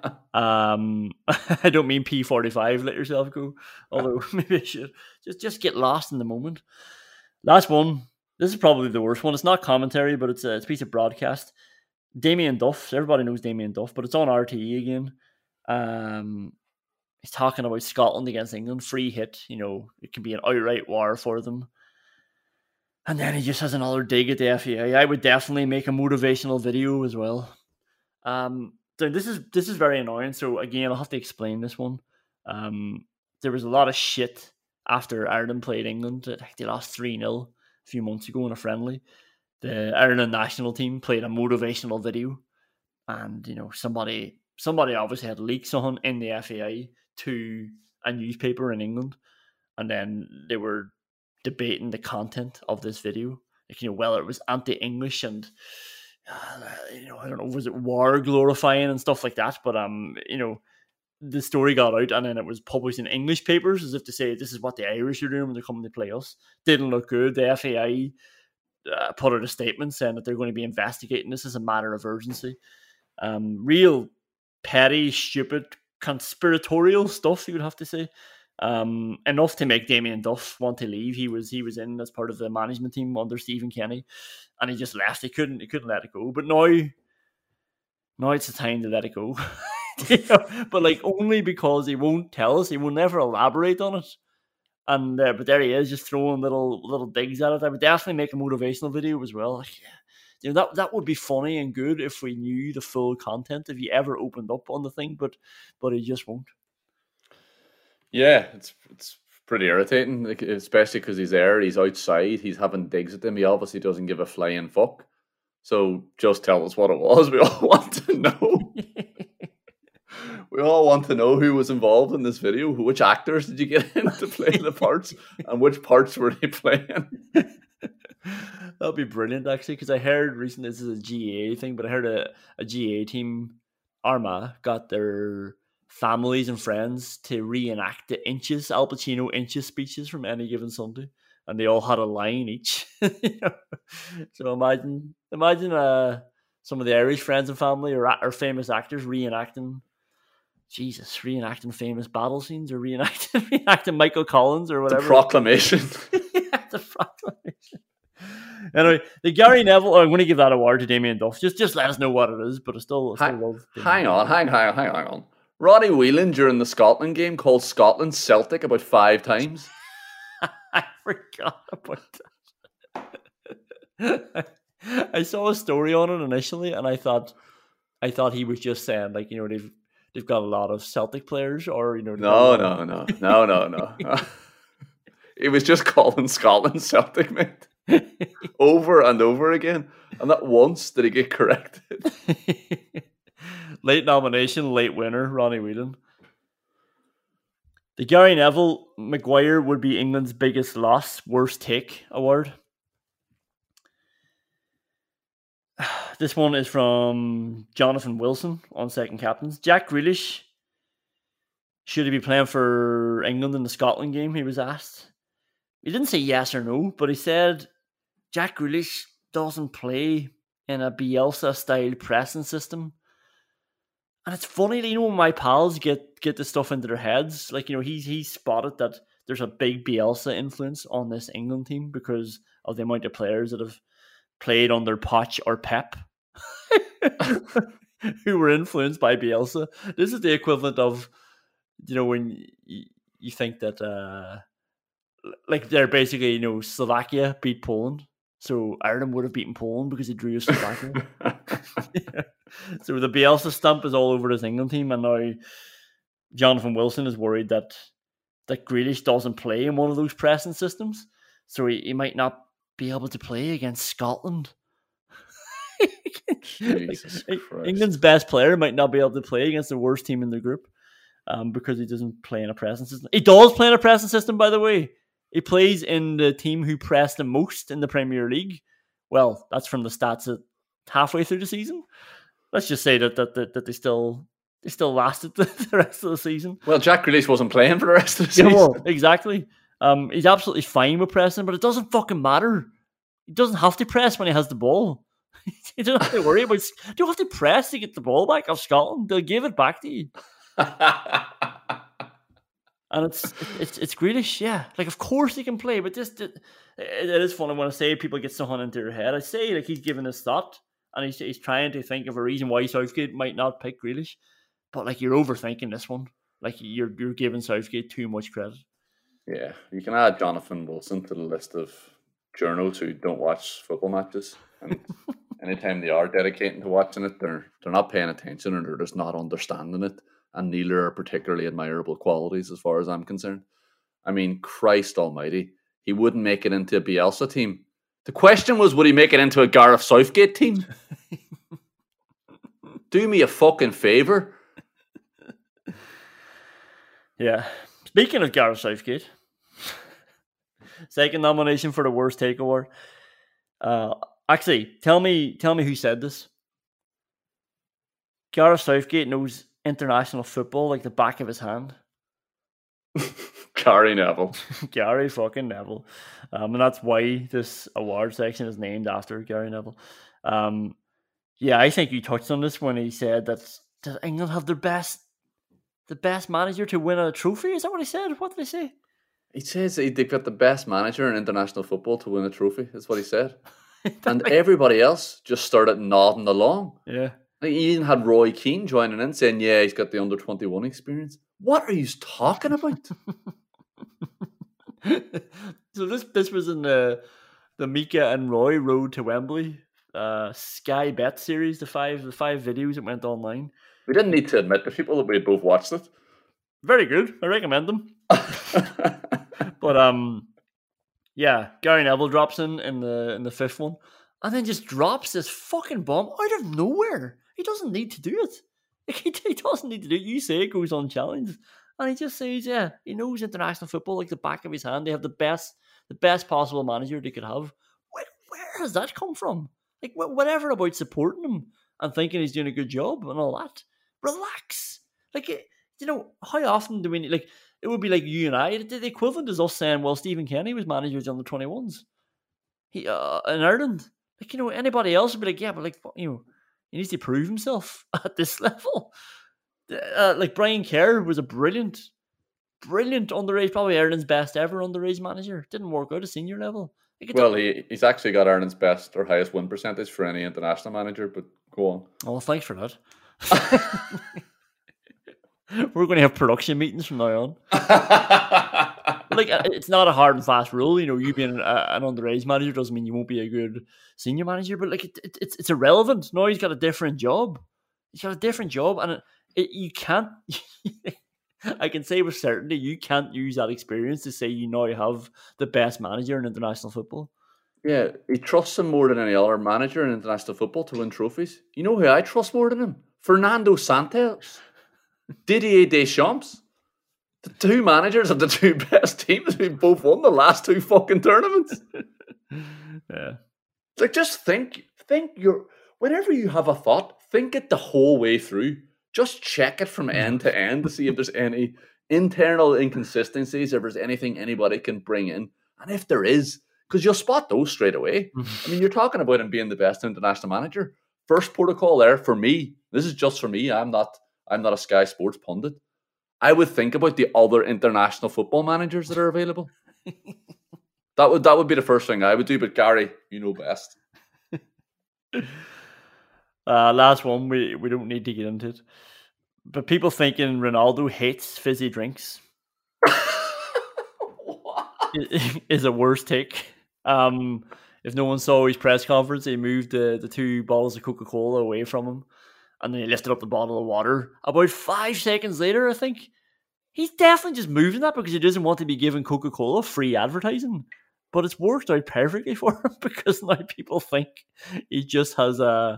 I don't mean P45. Let yourself go. Although maybe I should. Just get lost in the moment. Last one. This is probably the worst one. It's not commentary, but it's a piece of broadcast. Damien Duff. Everybody knows Damien Duff, but it's on RTE again. He's talking about Scotland against England, free hit, it can be an outright war for them. And then he just has another dig at the FAI. I would definitely make a motivational video as well. So this is very annoying. So again, I'll have to explain this one. There was a lot of shit after Ireland played England. They lost 3-0 a few months ago in a friendly. The Ireland national team played a motivational video, and somebody obviously had leaks on in the FAI to a newspaper in England, and then they were debating the content of this video, like, whether it was anti-English and I don't know, was it war glorifying and stuff like that, but the story got out and then it was published in English papers as if to say this is what the Irish are doing when they're coming to play us. Didn't look good. The FAI put out a statement saying that they're going to be investigating this as a matter of urgency. Real petty, stupid, conspiratorial stuff, you would have to say. Enough to make Damien Duff want to leave. He was in as part of the management team under Stephen Kenny, and he just left. He couldn't let it go. But now it's the time to let it go. But like only because he won't tell us, he will never elaborate on it. And but there he is, just throwing little digs at it. I would definitely make a motivational video as well. Like, that would be funny and good if we knew the full content, if he ever opened up on the thing, but he just won't. Yeah, it's pretty irritating, like, especially because he's there, he's outside, he's having digs at them. He obviously doesn't give a flying fuck. So just tell us what it was. We all want to know. We all want to know who was involved in this video. Which actors did you get in to play the parts, and which parts were they playing? That'd be brilliant, actually, because I heard recently, this is a GA thing, but I heard a GA team, Armagh, got their families and friends to reenact the Al Pacino inches speeches from Any Given Sunday, and they all had a line each. So imagine some of the Irish friends and family or famous actors reenacting famous battle scenes, or reenacting Michael Collins or whatever. The proclamation. The proclamation. Anyway, the Gary Neville. I'm going to give that award to Damien Duff. Just let us know what it is, but I still love. Hang on. Ronnie Whelan during the Scotland game called Scotland Celtic about 5 times. I forgot about that. I saw a story on it initially, and I thought he was just saying, like, they've got a lot of Celtic players, or No. He was just calling Scotland Celtic, mate. Over and over again, and not once did he get corrected. Late nomination, late winner, Ronnie Whelan. The Gary Neville Maguire would be England's biggest loss, worst take award. This one is from Jonathan Wilson on Second Captains. Jack Grealish, should he be playing for England in the Scotland game? He was asked. He didn't say yes or no, but he said Jack Grealish doesn't play in a Bielsa-style pressing system. And it's funny, when my pals get this stuff into their heads, like, he's spotted that there's a big Bielsa influence on this England team because of the amount of players that have played under Poch or Pep who were influenced by Bielsa. This is the equivalent of, when you think that, like, they're basically, Slovakia beat Poland. So Ireland would have beaten Poland because he drew a Slovakia. Yeah. So the Bielsa stump is all over this England team, and now Jonathan Wilson is worried that Grealish doesn't play in one of those pressing systems, so he might not be able to play against Scotland. Jesus Christ. England's best player might not be able to play against the worst team in the group because he doesn't play in a pressing system. He does play in a pressing system, by the way. He plays in the team who pressed the most in the Premier League. Well, that's from the stats at halfway through the season. Let's just say that they still lasted the rest of the season. Well, Jack Grealish wasn't playing for the rest of the season. Yeah, well, exactly. He's absolutely fine with pressing, but it doesn't fucking matter. He doesn't have to press when he has the ball. You don't have to worry about. You don't have to press to get the ball back off Scotland. They'll give it back to you. And it's Grealish, yeah. Like, of course he can play, but it is funny when I say people get something into their head. I say, like, he's given this thought, and he's trying to think of a reason why Southgate might not pick Grealish. But, like, you're overthinking this one. Like, you're giving Southgate too much credit. Yeah, you can add Jonathan Wilson to the list of journos who don't watch football matches, and anytime they are dedicating to watching it, they're not paying attention, or they're just not understanding it. And neither are particularly admirable qualities as far as I'm concerned. I mean, Christ almighty, he wouldn't make it into a Bielsa team. The question was, would he make it into a Gareth Southgate team? Do me a fucking favour. Yeah. Speaking of Gareth Southgate, second nomination for the worst take award. Actually, tell me who said this. Gareth Southgate knows international football like the back of his hand. Gary Neville. Gary fucking Neville. And that's why this award section is named after Gary Neville. Yeah, I think you touched on this when he said that does England have the best manager to win a trophy? Is that what he said? What did he say? He says they've got the best manager in international football to win a trophy. That's what he said. And everybody else just started nodding along. Yeah. Like, he even had Roy Keane joining in saying, yeah, he's got the under-21 experience. What are you talking about? So this was in the Mika and Roy Road to Wembley Sky Bet series, the five videos that went online. We didn't need to admit to people that we had both watched it. Very good. I recommend them. But yeah, Gary Neville drops in the fifth one, and then just drops this fucking bomb out of nowhere. He doesn't need to do it. Like, he doesn't need to do it. You say it goes unchallenged, and he just says, yeah, he knows international football like the back of his hand. They have the best possible manager they could have. Where has that come from? Like, whatever about supporting him and thinking he's doing a good job and all that. Relax. Like, you know, how often do we need, like, it would be like you and I. The equivalent is us saying, well, Stephen Kenny was manager on the 21s. In Ireland. Like, you know, anybody else would be like, yeah, but like, you know, he needs to prove himself at this level. Like, Brian Kerr was a brilliant underage, probably Ireland's best ever underage manager. Didn't work out at senior level. Like, he's actually got Ireland's best or highest win percentage for any international manager, but go on. Oh, thanks for that. We're going to have production meetings from now on. Like, it's not a hard and fast rule. You know, you being an underage manager doesn't mean you won't be a good senior manager, but like, it's irrelevant. No, he's got a different job. And you can't. I can say with certainty, you can't use that experience to say you now have the best manager in international football. Yeah, he trusts him more than any other manager in international football to win trophies. You know who I trust more than him? Fernando Santos, Didier Deschamps. The two managers of the two best teams who both won the last two fucking tournaments. Yeah. Like, just think whenever you have a thought, think it the whole way through. Just check it from end to end to see if there's any internal inconsistencies, if there's anything anybody can bring in. And if there is, because you'll spot those straight away. I mean, you're talking about him being the best international manager. First protocol there for me, this is just for me, I'm not a Sky Sports pundit. I would think about the other international football managers that are available. That would be the first thing I would do, but Gary, you know best. Last one, we don't need to get into it. But people thinking Ronaldo hates fizzy drinks is a worse take. If no one saw his press conference, he moved the two bottles of Coca-Cola away from him, and then he lifted up the bottle of water. About 5 seconds later, I think, he's definitely just moving that because he doesn't want to be giving Coca-Cola free advertising. But it's worked out perfectly for him because now people think he just has a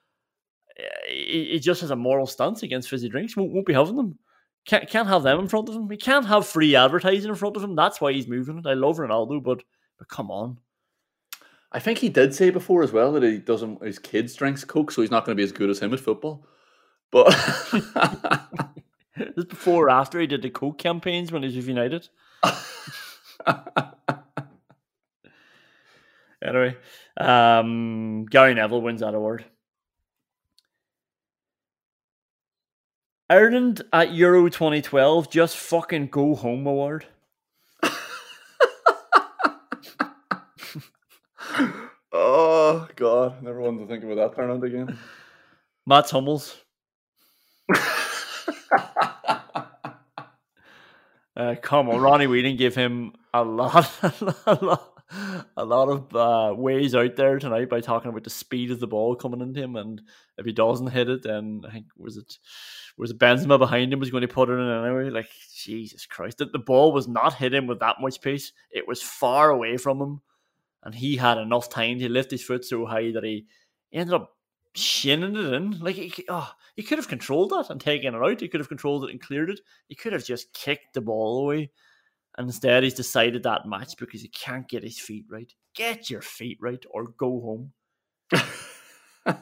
moral stance against fizzy drinks. Won't be having them. Can't have them in front of him. He can't have free advertising in front of him. That's why he's moving it. I love Ronaldo, but come on. I think he did say before as well that his kids drinks Coke, so he's not going to be as good as him at football. But this before or after he did the Coke campaigns when he was with United. Anyway, Gary Neville wins that award. Ireland at Euro 2012, just fucking go home award. Oh, God. Never wanted to think about that tournament again. Mats Hummels. Come on, Ronnie Whelan gave him a lot of ways out there tonight by talking about the speed of the ball coming into him, and if he doesn't hit it, then I think was it Benzema behind him was going to put it in anyway. Like, Jesus Christ, the ball was not hitting with that much pace. It was far away from him, and he had enough time to lift his foot so high that he ended up shinning it in. Like, he could have controlled that and taken it out. He could have controlled it and cleared it. He could have just kicked the ball away. And instead, he's decided that match because he can't get his feet right. Get your feet right or go home.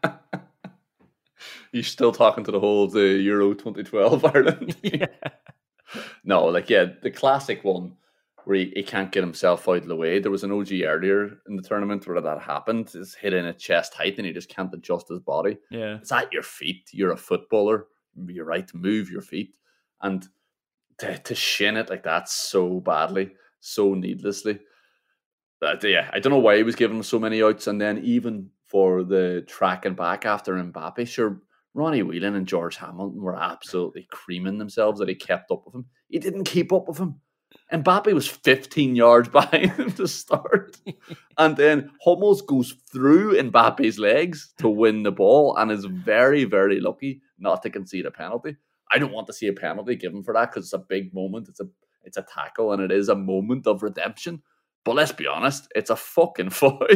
He's still talking to the whole of the Euro 2012 Ireland. Yeah. No, the classic one where he can't get himself out of the way. There was an OG earlier in the tournament where that happened. It's hit in at chest height and he just can't adjust his body. Yeah. It's at your feet. You're a footballer. You're right to move your feet. And to shin it like that so badly, so needlessly. Yeah, I don't know why he was giving him so many outs. And then even for the tracking back after Mbappe. Sure, Ronnie Whelan and George Hamilton were absolutely creaming themselves that he kept up with him. He didn't keep up with him. Mbappe was 15 yards behind him to start. And then Hummels goes through Mbappe's legs to win the ball and is very, very lucky not to concede a penalty. I don't want to see a penalty given for that because it's a big moment. It's a tackle and it is a moment of redemption. But let's be honest, it's a fucking foul.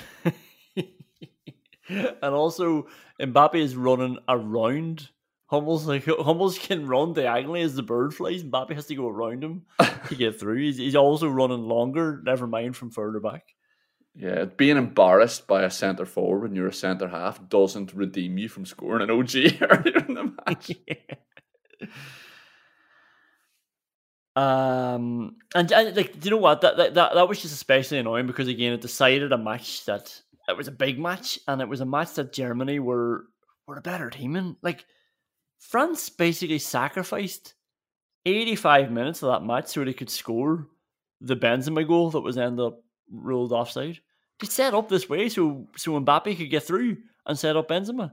And also, Mbappe is running around Hummels. Like, Hummels can run diagonally as the bird flies. Mbappe has to go around him to get through. He's also running longer, never mind from further back. Yeah, being embarrassed by a centre forward when you're a centre half doesn't redeem you from scoring an OG earlier in the match. And like, do you know what? That was just especially annoying because again, it decided a match that it was a big match, and it was a match that Germany were a better team in. Like, France basically sacrificed 85 minutes of that match so they could score the Benzema goal that was ended up ruled offside. They set up this way so Mbappe could get through and set up Benzema.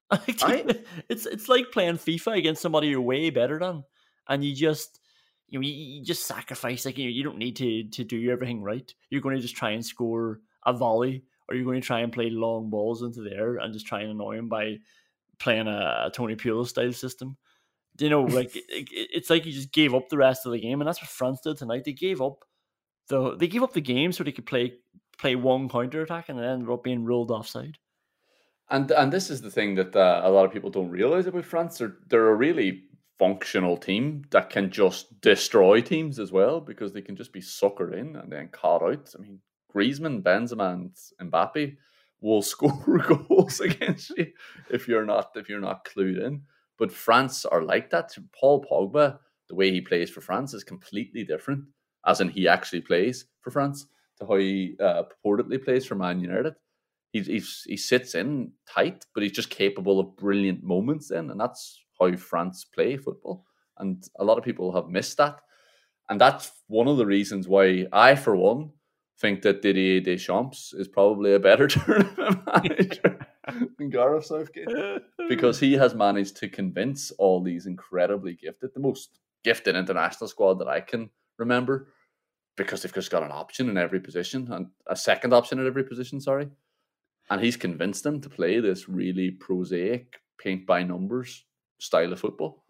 It's like playing FIFA against somebody you're way better than, and you just sacrifice. Like, you don't need to do everything right. You're going to just try and score a volley, or you're going to try and play long balls into the air and just try and annoy him by playing a Tony Pulis style system. You know, like it's like you just gave up the rest of the game, and that's what France did tonight. They gave up the game so they could play one counter attack, and it ended up being ruled offside. And this is the thing that a lot of people don't realize about France. They're a really functional team that can just destroy teams as well, because they can just be suckered in and then caught out. I mean, Griezmann, Benzema, and Mbappe will score goals against you if you're not clued in. But France are like that. Paul Pogba, the way he plays for France is completely different, as in he actually plays for France, to how he purportedly plays for Man United. He sits in tight, but he's just capable of brilliant moments then, and that's how France play football. And a lot of people have missed that. And that's one of the reasons why I, for one, think that Didier Deschamps is probably a better tournament manager than Gareth Southgate, because he has managed to convince all these incredibly gifted, the most gifted international squad that I can remember, because they've just got an option in every position, and a second option at every position, and he's convinced them to play this really prosaic, paint by numbers style of football.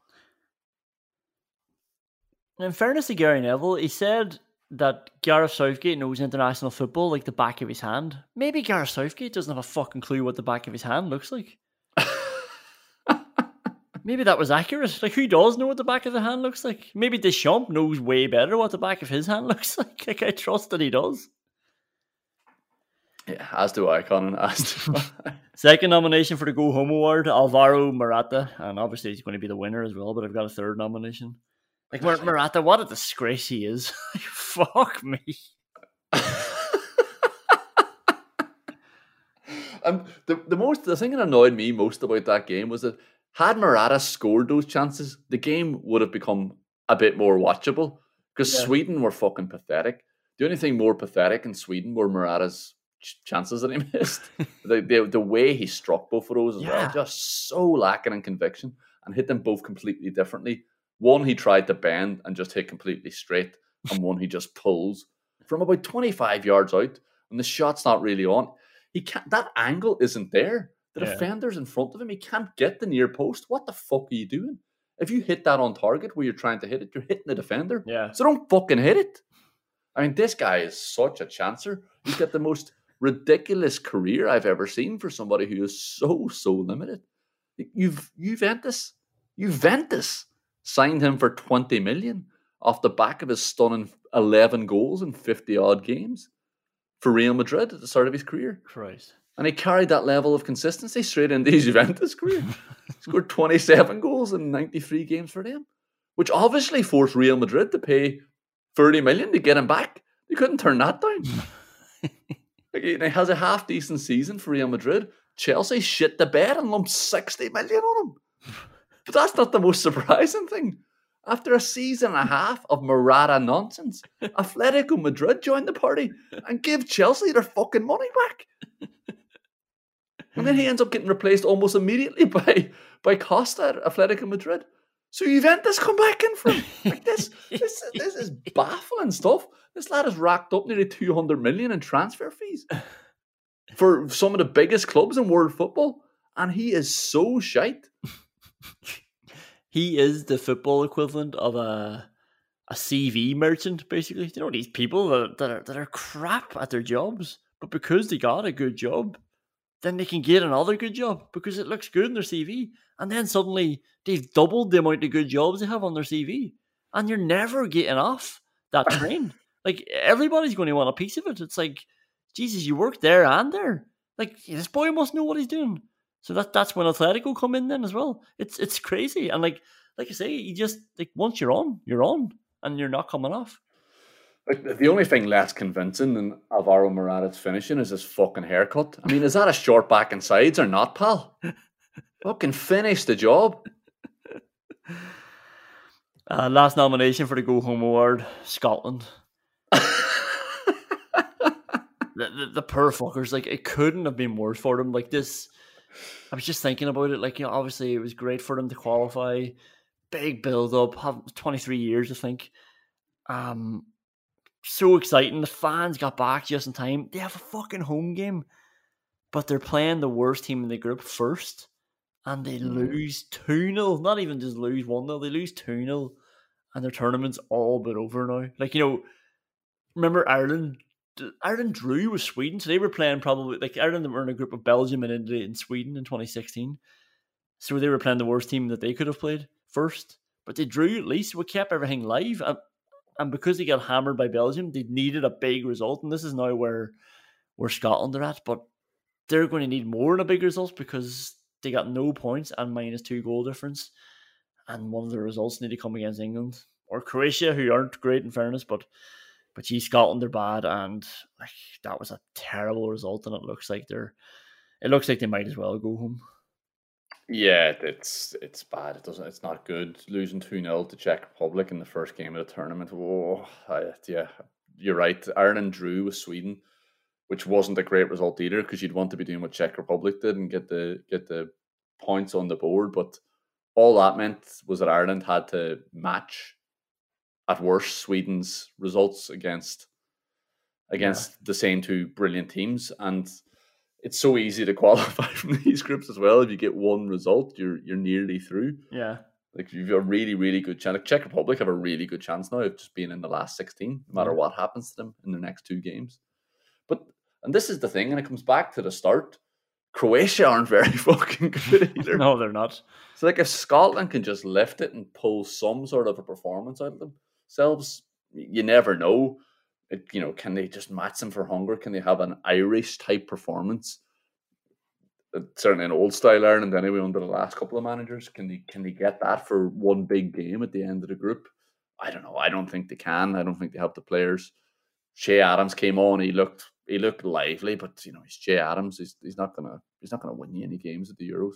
In fairness to Gary Neville, he said that Gareth Southgate knows international football like the back of his hand. Maybe Gareth Southgate doesn't have a fucking clue what the back of his hand looks like. Maybe that was accurate. Like, who does know what the back of the hand looks like? Maybe Deschamps knows way better what the back of his hand looks like. Like, I trust that he does. Yeah, as do I, Conan. As do I. Second nomination for the Go Home Award, Alvaro Morata. And obviously he's going to be the winner as well, but I've got a third nomination. Like, Morata, what a disgrace he is. Fuck me. The thing that annoyed me most about that game was that had Morata scored those chances, the game would have become a bit more watchable, because Sweden were fucking pathetic. The only thing more pathetic in Sweden were Morata's chances that he missed. the way he struck both of those as well, just so lacking in conviction, and hit them both completely differently. One he tried to bend and just hit completely straight, and one he just pulls from about 25 yards out, and the shot's not really on. He can't. That angle isn't there. The defender's in front of him. He can't get the near post. What the fuck are you doing? If you hit that on target where you're trying to hit it, you're hitting the defender. Yeah. So don't fucking hit it. I mean, this guy is such a chancer. He's got the most ridiculous career I've ever seen for somebody who is so limited. Juventus signed him for 20 million off the back of his stunning 11 goals in 50 odd games for Real Madrid at the start of his career. Christ. And he carried that level of consistency straight into his Juventus career. Scored 27 goals in 93 games for them, which obviously forced Real Madrid to pay 30 million to get him back. They couldn't turn that down. He has a half-decent season for Real Madrid. Chelsea shit the bed and lumped 60 million on him. But that's not the most surprising thing. After a season and a half of Morata nonsense, Atletico Madrid joined the party and gave Chelsea their fucking money back. And then he ends up getting replaced almost immediately by Costa at Atletico Madrid. So Juventus come back in for him. Like this is baffling stuff. This lad has racked up nearly 200 million in transfer fees for some of the biggest clubs in world football, and he is so shite. He is the football equivalent of a CV merchant, basically. You know, these people that are crap at their jobs, but because they got a good job, then they can get another good job because it looks good in their CV. And then suddenly they've doubled the amount of good jobs they have on their CV. And you're never getting off that train. Like, everybody's going to want a piece of it. It's like, Jesus, you work there and there. Like, this boy must know what he's doing. So that's when Atletico come in then as well. It's crazy. And like I say, you just, like, once you're on, and you're not coming off. Like, the only thing less convincing than Alvaro Morata's finishing is his fucking haircut. I mean, is that a short back and sides or not, pal? Fucking finish the job. Last nomination for the Go Home Award, Scotland. the poor fuckers, like, it couldn't have been worse for them. Like, this, I was just thinking about it. Like, you know, obviously it was great for them to qualify. Big build up, have 23 years, I think. So exciting. The fans got back just in time. They have a fucking home game, but they're playing the worst team in the group first, and they lose 2-0. Not even just lose 1-0, they lose 2-0, and their tournament's all but over now. Like, you know, remember Ireland drew with Sweden, so they were playing probably, like, Ireland were in a group of Belgium and Italy and Sweden in 2016, so they were playing the worst team that they could have played first, but they drew at least. We kept everything live, and because they got hammered by Belgium, they needed a big result, and this is now where Scotland are at, but they're going to need more than a big result because they got no points and -2 goal difference, and one of the results need to come against England or Croatia, who aren't great in fairness, but gee, Scotland are bad, and like, that was a terrible result, and it looks like they might as well go home. Yeah, it's bad. It's not good. Losing 2-0 to Czech Republic in the first game of the tournament. Yeah, you're right. Ireland drew with Sweden, which wasn't a great result either, because you'd want to be doing what Czech Republic did and get the points on the board. But all that meant was that Ireland had to match, at worst, Sweden's results against the same two brilliant teams, and it's so easy to qualify from these groups as well. If you get one result, you're nearly through. Yeah, like, you've got a really, really good chance. Like, Czech Republic have a really good chance now of just being in the last 16, no matter what happens to them in their next two games. And this is the thing, and it comes back to the start. Croatia aren't very fucking good either. No, they're not. So, like, if Scotland can just lift it and pull some sort of a performance out of themselves, you never know. Can they just match them for hunger? Can they have an Irish type performance? Certainly an old style Ireland anyway, under the last couple of managers. Can they get that for one big game at the end of the group? I don't know. I don't think they can. I don't think they have the players. Che Adams came on. He looked lively, but he's Che Adams. He's not gonna win you any games at the Euros.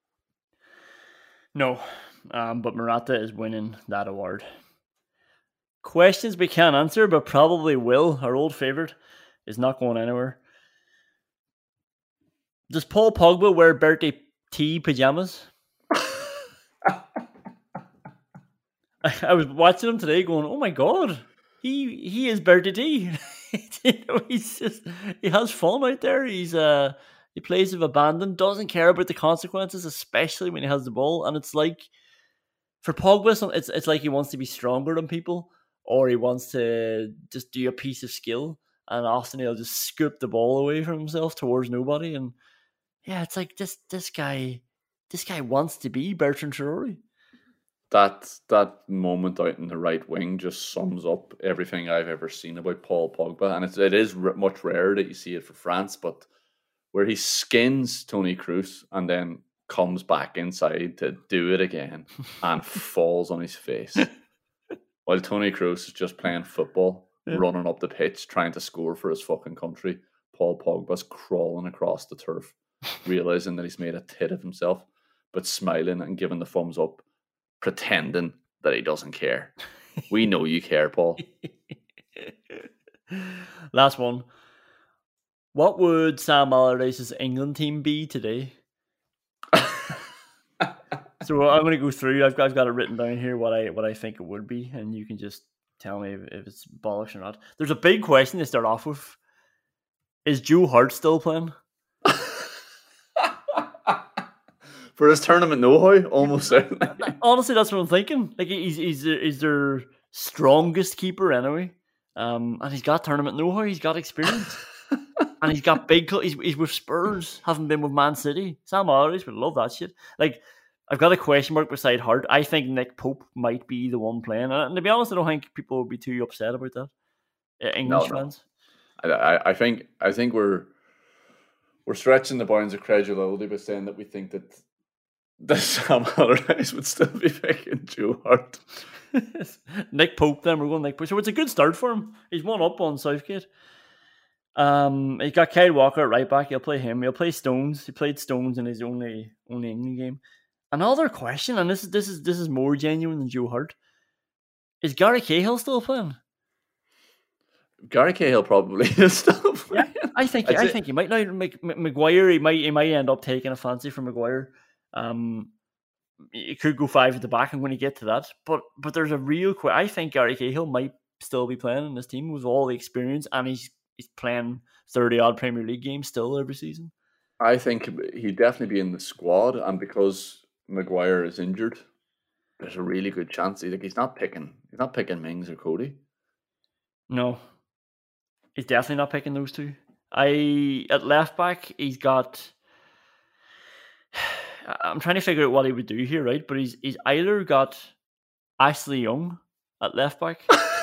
No, but Morata is winning that award. Questions we can't answer, but probably will. Our old favourite is not going anywhere. Does Paul Pogba wear Bertie T pajamas? I was watching him today going, oh my God, he is Bertie T. He has fun out there. He plays with abandon, doesn't care about the consequences, especially when he has the ball. And it's like, for Pogba, it's like he wants to be stronger than people, or he wants to just do a piece of skill, and often he'll just scoop the ball away from himself towards nobody. And yeah, it's like this guy wants to be Bertrand Traore. That moment out in the right wing just sums up everything I've ever seen about Paul Pogba, and it is much rarer that you see it for France, but where he skins Toni Kroos and then comes back inside to do it again and falls on his face. While Toni Kroos is just playing football, running up the pitch, trying to score for his fucking country, Paul Pogba's crawling across the turf, realising that he's made a tit of himself, but smiling and giving the thumbs up, pretending that he doesn't care. We know you care, Paul. Last one. What would Sam Allardyce's England team be today? So I'm going to go through. I've got it written down here what I think it would be, and you can just tell me if it's bollocks or not. There's a big question to start off with. Is Joe Hart still playing? For this tournament, no how, almost certainly. Honestly, that's what I'm thinking. Like he's their strongest keeper anyway, and he's got tournament know-how. He's got experience, and he's got big. He's with Spurs, haven't been with Man City. Sam Allardyce would love that shit. Like I've got a question mark beside Hart. I think Nick Pope might be the one playing, and to be honest, I don't think people would be too upset about that. English fans. I think we're stretching the bounds of credulity by saying that we think that Sam Allardyce would still be picking Joe Hart. Nick Pope, then we're going Nick Pope. So it's a good start for him. He's one up on Southgate. He's got Kyle Walker at right back. He'll play him. He'll play Stones. He played Stones in his only England game. Another question, and this is more genuine than Joe Hart. Is Gary Cahill still playing? Gary Cahill probably is still playing. Yeah, I think he might now. Maguire, he might end up taking a fancy for Maguire. He could go 5 at the back. I'm going to get to that, but there's a real. I think Gary Cahill might still be playing in this team with all the experience, and he's playing 30-odd Premier League games still every season. I think he'd definitely be in the squad, and because Maguire is injured, there's a really good chance. He's not picking Mings or Cody. No, he's definitely not picking those two. At left back, he's got. I'm trying to figure out what he would do here, right? But he's either got Ashley Young at left back,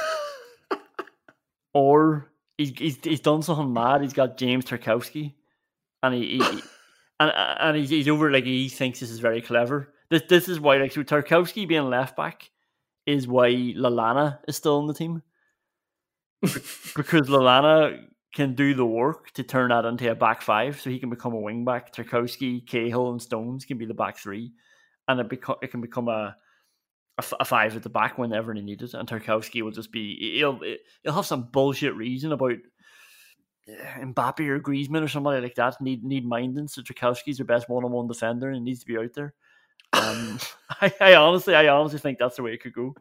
or he's done something mad. He's got James Tarkowski, and he's over like he thinks this is very clever. This is why so Tarkowski being left back is why Lallana is still in the team, because Lallana can do the work to turn that into a back five, so he can become a wing back. Tarkowski, Cahill, and Stones can be the back three, and it can become a 5 at the back whenever they need it. And Tarkowski will just be he'll have some bullshit reason about Mbappe or Griezmann or somebody like that need minding. So Tarkowski's their best one-on-one defender and he needs to be out there. I honestly think that's the way it could go.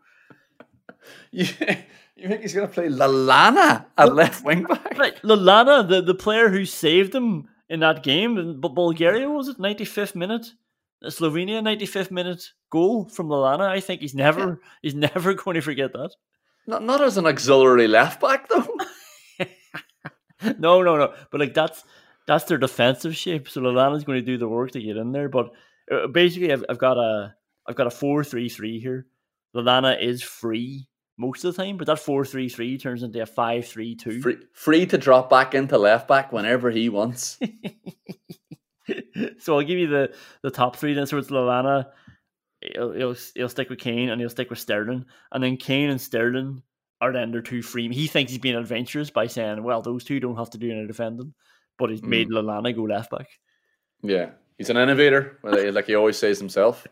You think he's going to play Lallana at left wing back? Right, Lallana, the player who saved him in that game in Bulgaria, was it 95th minute? Slovenia 95th minute goal from Lallana. I think he's never going to forget that. Not as an auxiliary left back though. No. But like that's their defensive shape. So Lallana's going to do the work to get in there. But basically, I've got a 4-3-3 here. Lallana is free most of the time, but that 4-3-3 turns into a 5-3-2. Free to drop back into left back whenever he wants. So I'll give you the top three then. So it's Lallana, he'll stick with Kane, and he'll stick with Sterling. And then Kane and Sterling are then their two free. He thinks he's being adventurous by saying, well, those two don't have to do any defending, but he's made Lallana go left back. Yeah, he's an innovator, like he always says himself.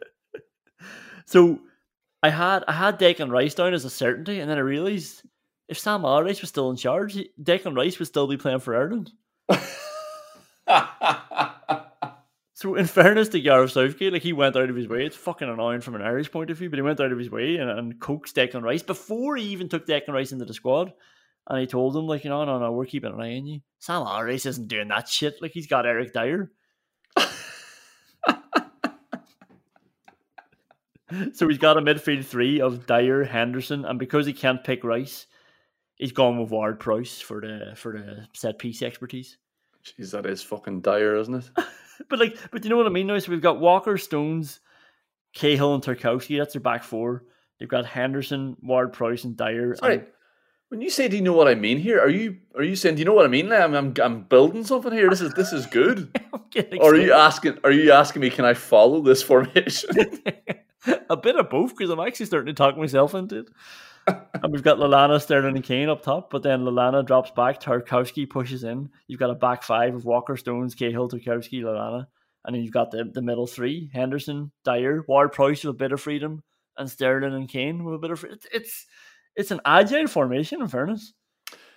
So I had Declan Rice down as a certainty, and then I realised if Sam Allardyce was still in charge, Declan Rice would still be playing for Ireland. So in fairness to Gareth Southgate, like he went out of his way. It's fucking annoying from an Irish point of view, but he went out of his way and coaxed Declan Rice before he even took Declan Rice into the squad. And he told him, like, no, we're keeping an eye on you. Sam Allardyce isn't doing that shit. Like, he's got Eric Dyer. So he's got a midfield three of Dyer, Henderson, and because he can't pick Rice, he's gone with Ward-Prowse for the set piece expertise. Jeez, that is fucking dire, isn't it? but you know what I mean now? So we've got Walker, Stones, Cahill, and Tarkowski. That's their back four. They've got Henderson, Ward-Prowse, and Dyer. Sorry, when you say, "Do you know what I mean?" Here, are you saying, "Do you know what I mean?" I'm building something here. This is good. Or are you asking me? Can I follow this formation? A bit of both, because I'm actually starting to talk myself into it. And we've got Lallana, Sterling, and Kane up top, but then Lallana drops back, Tarkowski pushes in. You've got a back five of Walker, Stones, Cahill, Tarkowski, Lallana, and then you've got the middle three: Henderson, Dyer, Ward-Prowse with a bit of freedom, and Sterling and Kane with a bit of freedom. It's an agile formation, in fairness.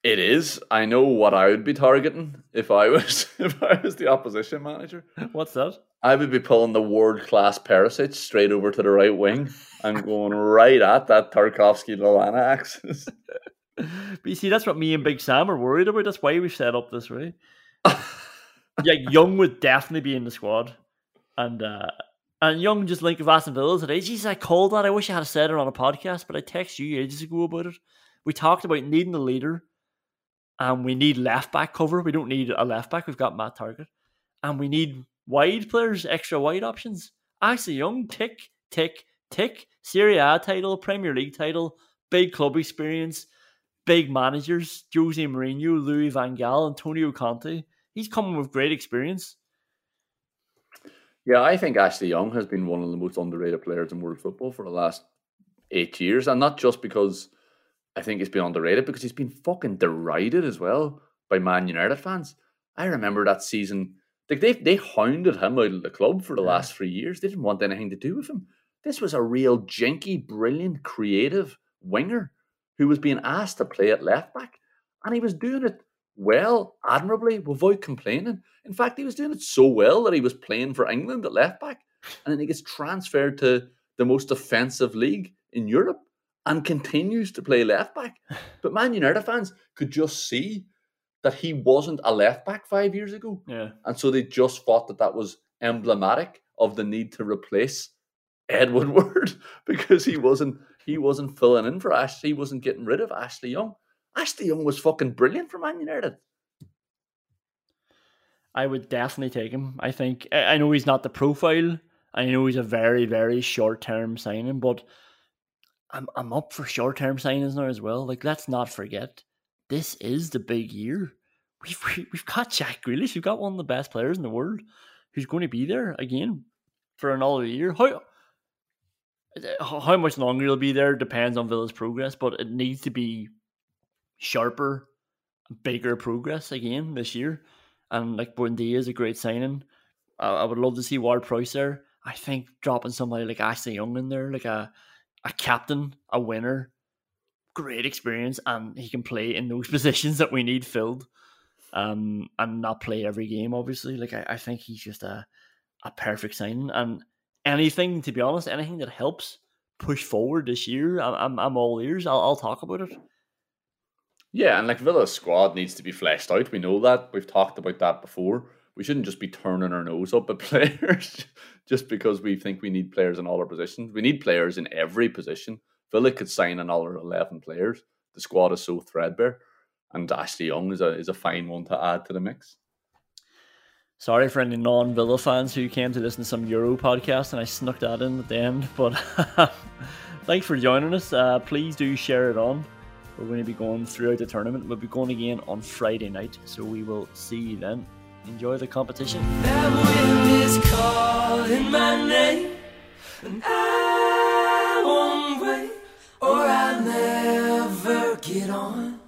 It is. I know what I would be targeting if I was the opposition manager. What's that? I would be pulling the world-class Perisic straight over to the right wing and going right at that Tarkovsky-Lallana axis. But you see, that's what me and Big Sam are worried about. That's why we've set up this way. Yeah, Young would definitely be in the squad. And Young just linked with Aston Villa today. Jeez, I called that. I wish I had said it on a podcast, but I texted you ages ago about it. We talked about needing a leader. And we need left-back cover. We don't need a left-back. We've got Matt Targett. And we need wide players, extra wide options. Ashley Young, tick, tick, tick. Serie A title, Premier League title, big club experience, big managers. Jose Mourinho, Louis van Gaal, Antonio Conte. He's coming with great experience. Yeah, I think Ashley Young has been one of the most underrated players in world football for the last 8 years. And not just because I think he's been underrated, because he's been fucking derided as well by Man United fans. I remember that season. Like they hounded him out of the club for the last 3 years. They didn't want anything to do with him. This was a real jinky, brilliant, creative winger who was being asked to play at left back. And he was doing it well, admirably, without complaining. In fact, he was doing it so well that he was playing for England at left back. And then he gets transferred to the most offensive league in Europe and continues to play left back. But Man United fans could just see that he wasn't a left back 5 years ago. Yeah. And so they just thought that was emblematic of the need to replace Ed Woodward because he wasn't filling in for Ashley. He wasn't getting rid of Ashley Young. Ashley Young was fucking brilliant for Man United. I would definitely take him. I know he's not the profile. I know he's a very, very short-term signing, but I'm up for short-term signings now as well. Like, let's not forget, this is the big year. We've got Jack Grealish. We've got one of the best players in the world who's going to be there again for another year. How much longer he'll be there depends on Villa's progress, but it needs to be sharper, bigger progress again this year. And like Buendia is a great signing. I would love to see Ward-Prowse there. I think dropping somebody like Ashley Young in there, like a captain, a winner, great experience, and he can play in those positions that we need filled, and not play every game, obviously. Like I think he's just a perfect signing, and anything, to be honest, anything that helps push forward this year, I'm all ears. I'll talk about it. Yeah, and like Villa's squad needs to be fleshed out. We know that. We've talked about that before. We shouldn't just be turning our nose up at players just because we think we need players in all our positions. We need players in every position. Villa could sign another 11 players. The squad is so threadbare. And Ashley Young is a fine one to add to the mix. Sorry for any non-Villa fans who came to listen to some Euro podcast and I snuck that in at the end. But thanks for joining us. Please do share it on. We're going to be going throughout the tournament. We'll be going again on Friday night. So we will see you then. Enjoy the competition. That wind is calling my name, and I won't wait, or I'll never get on.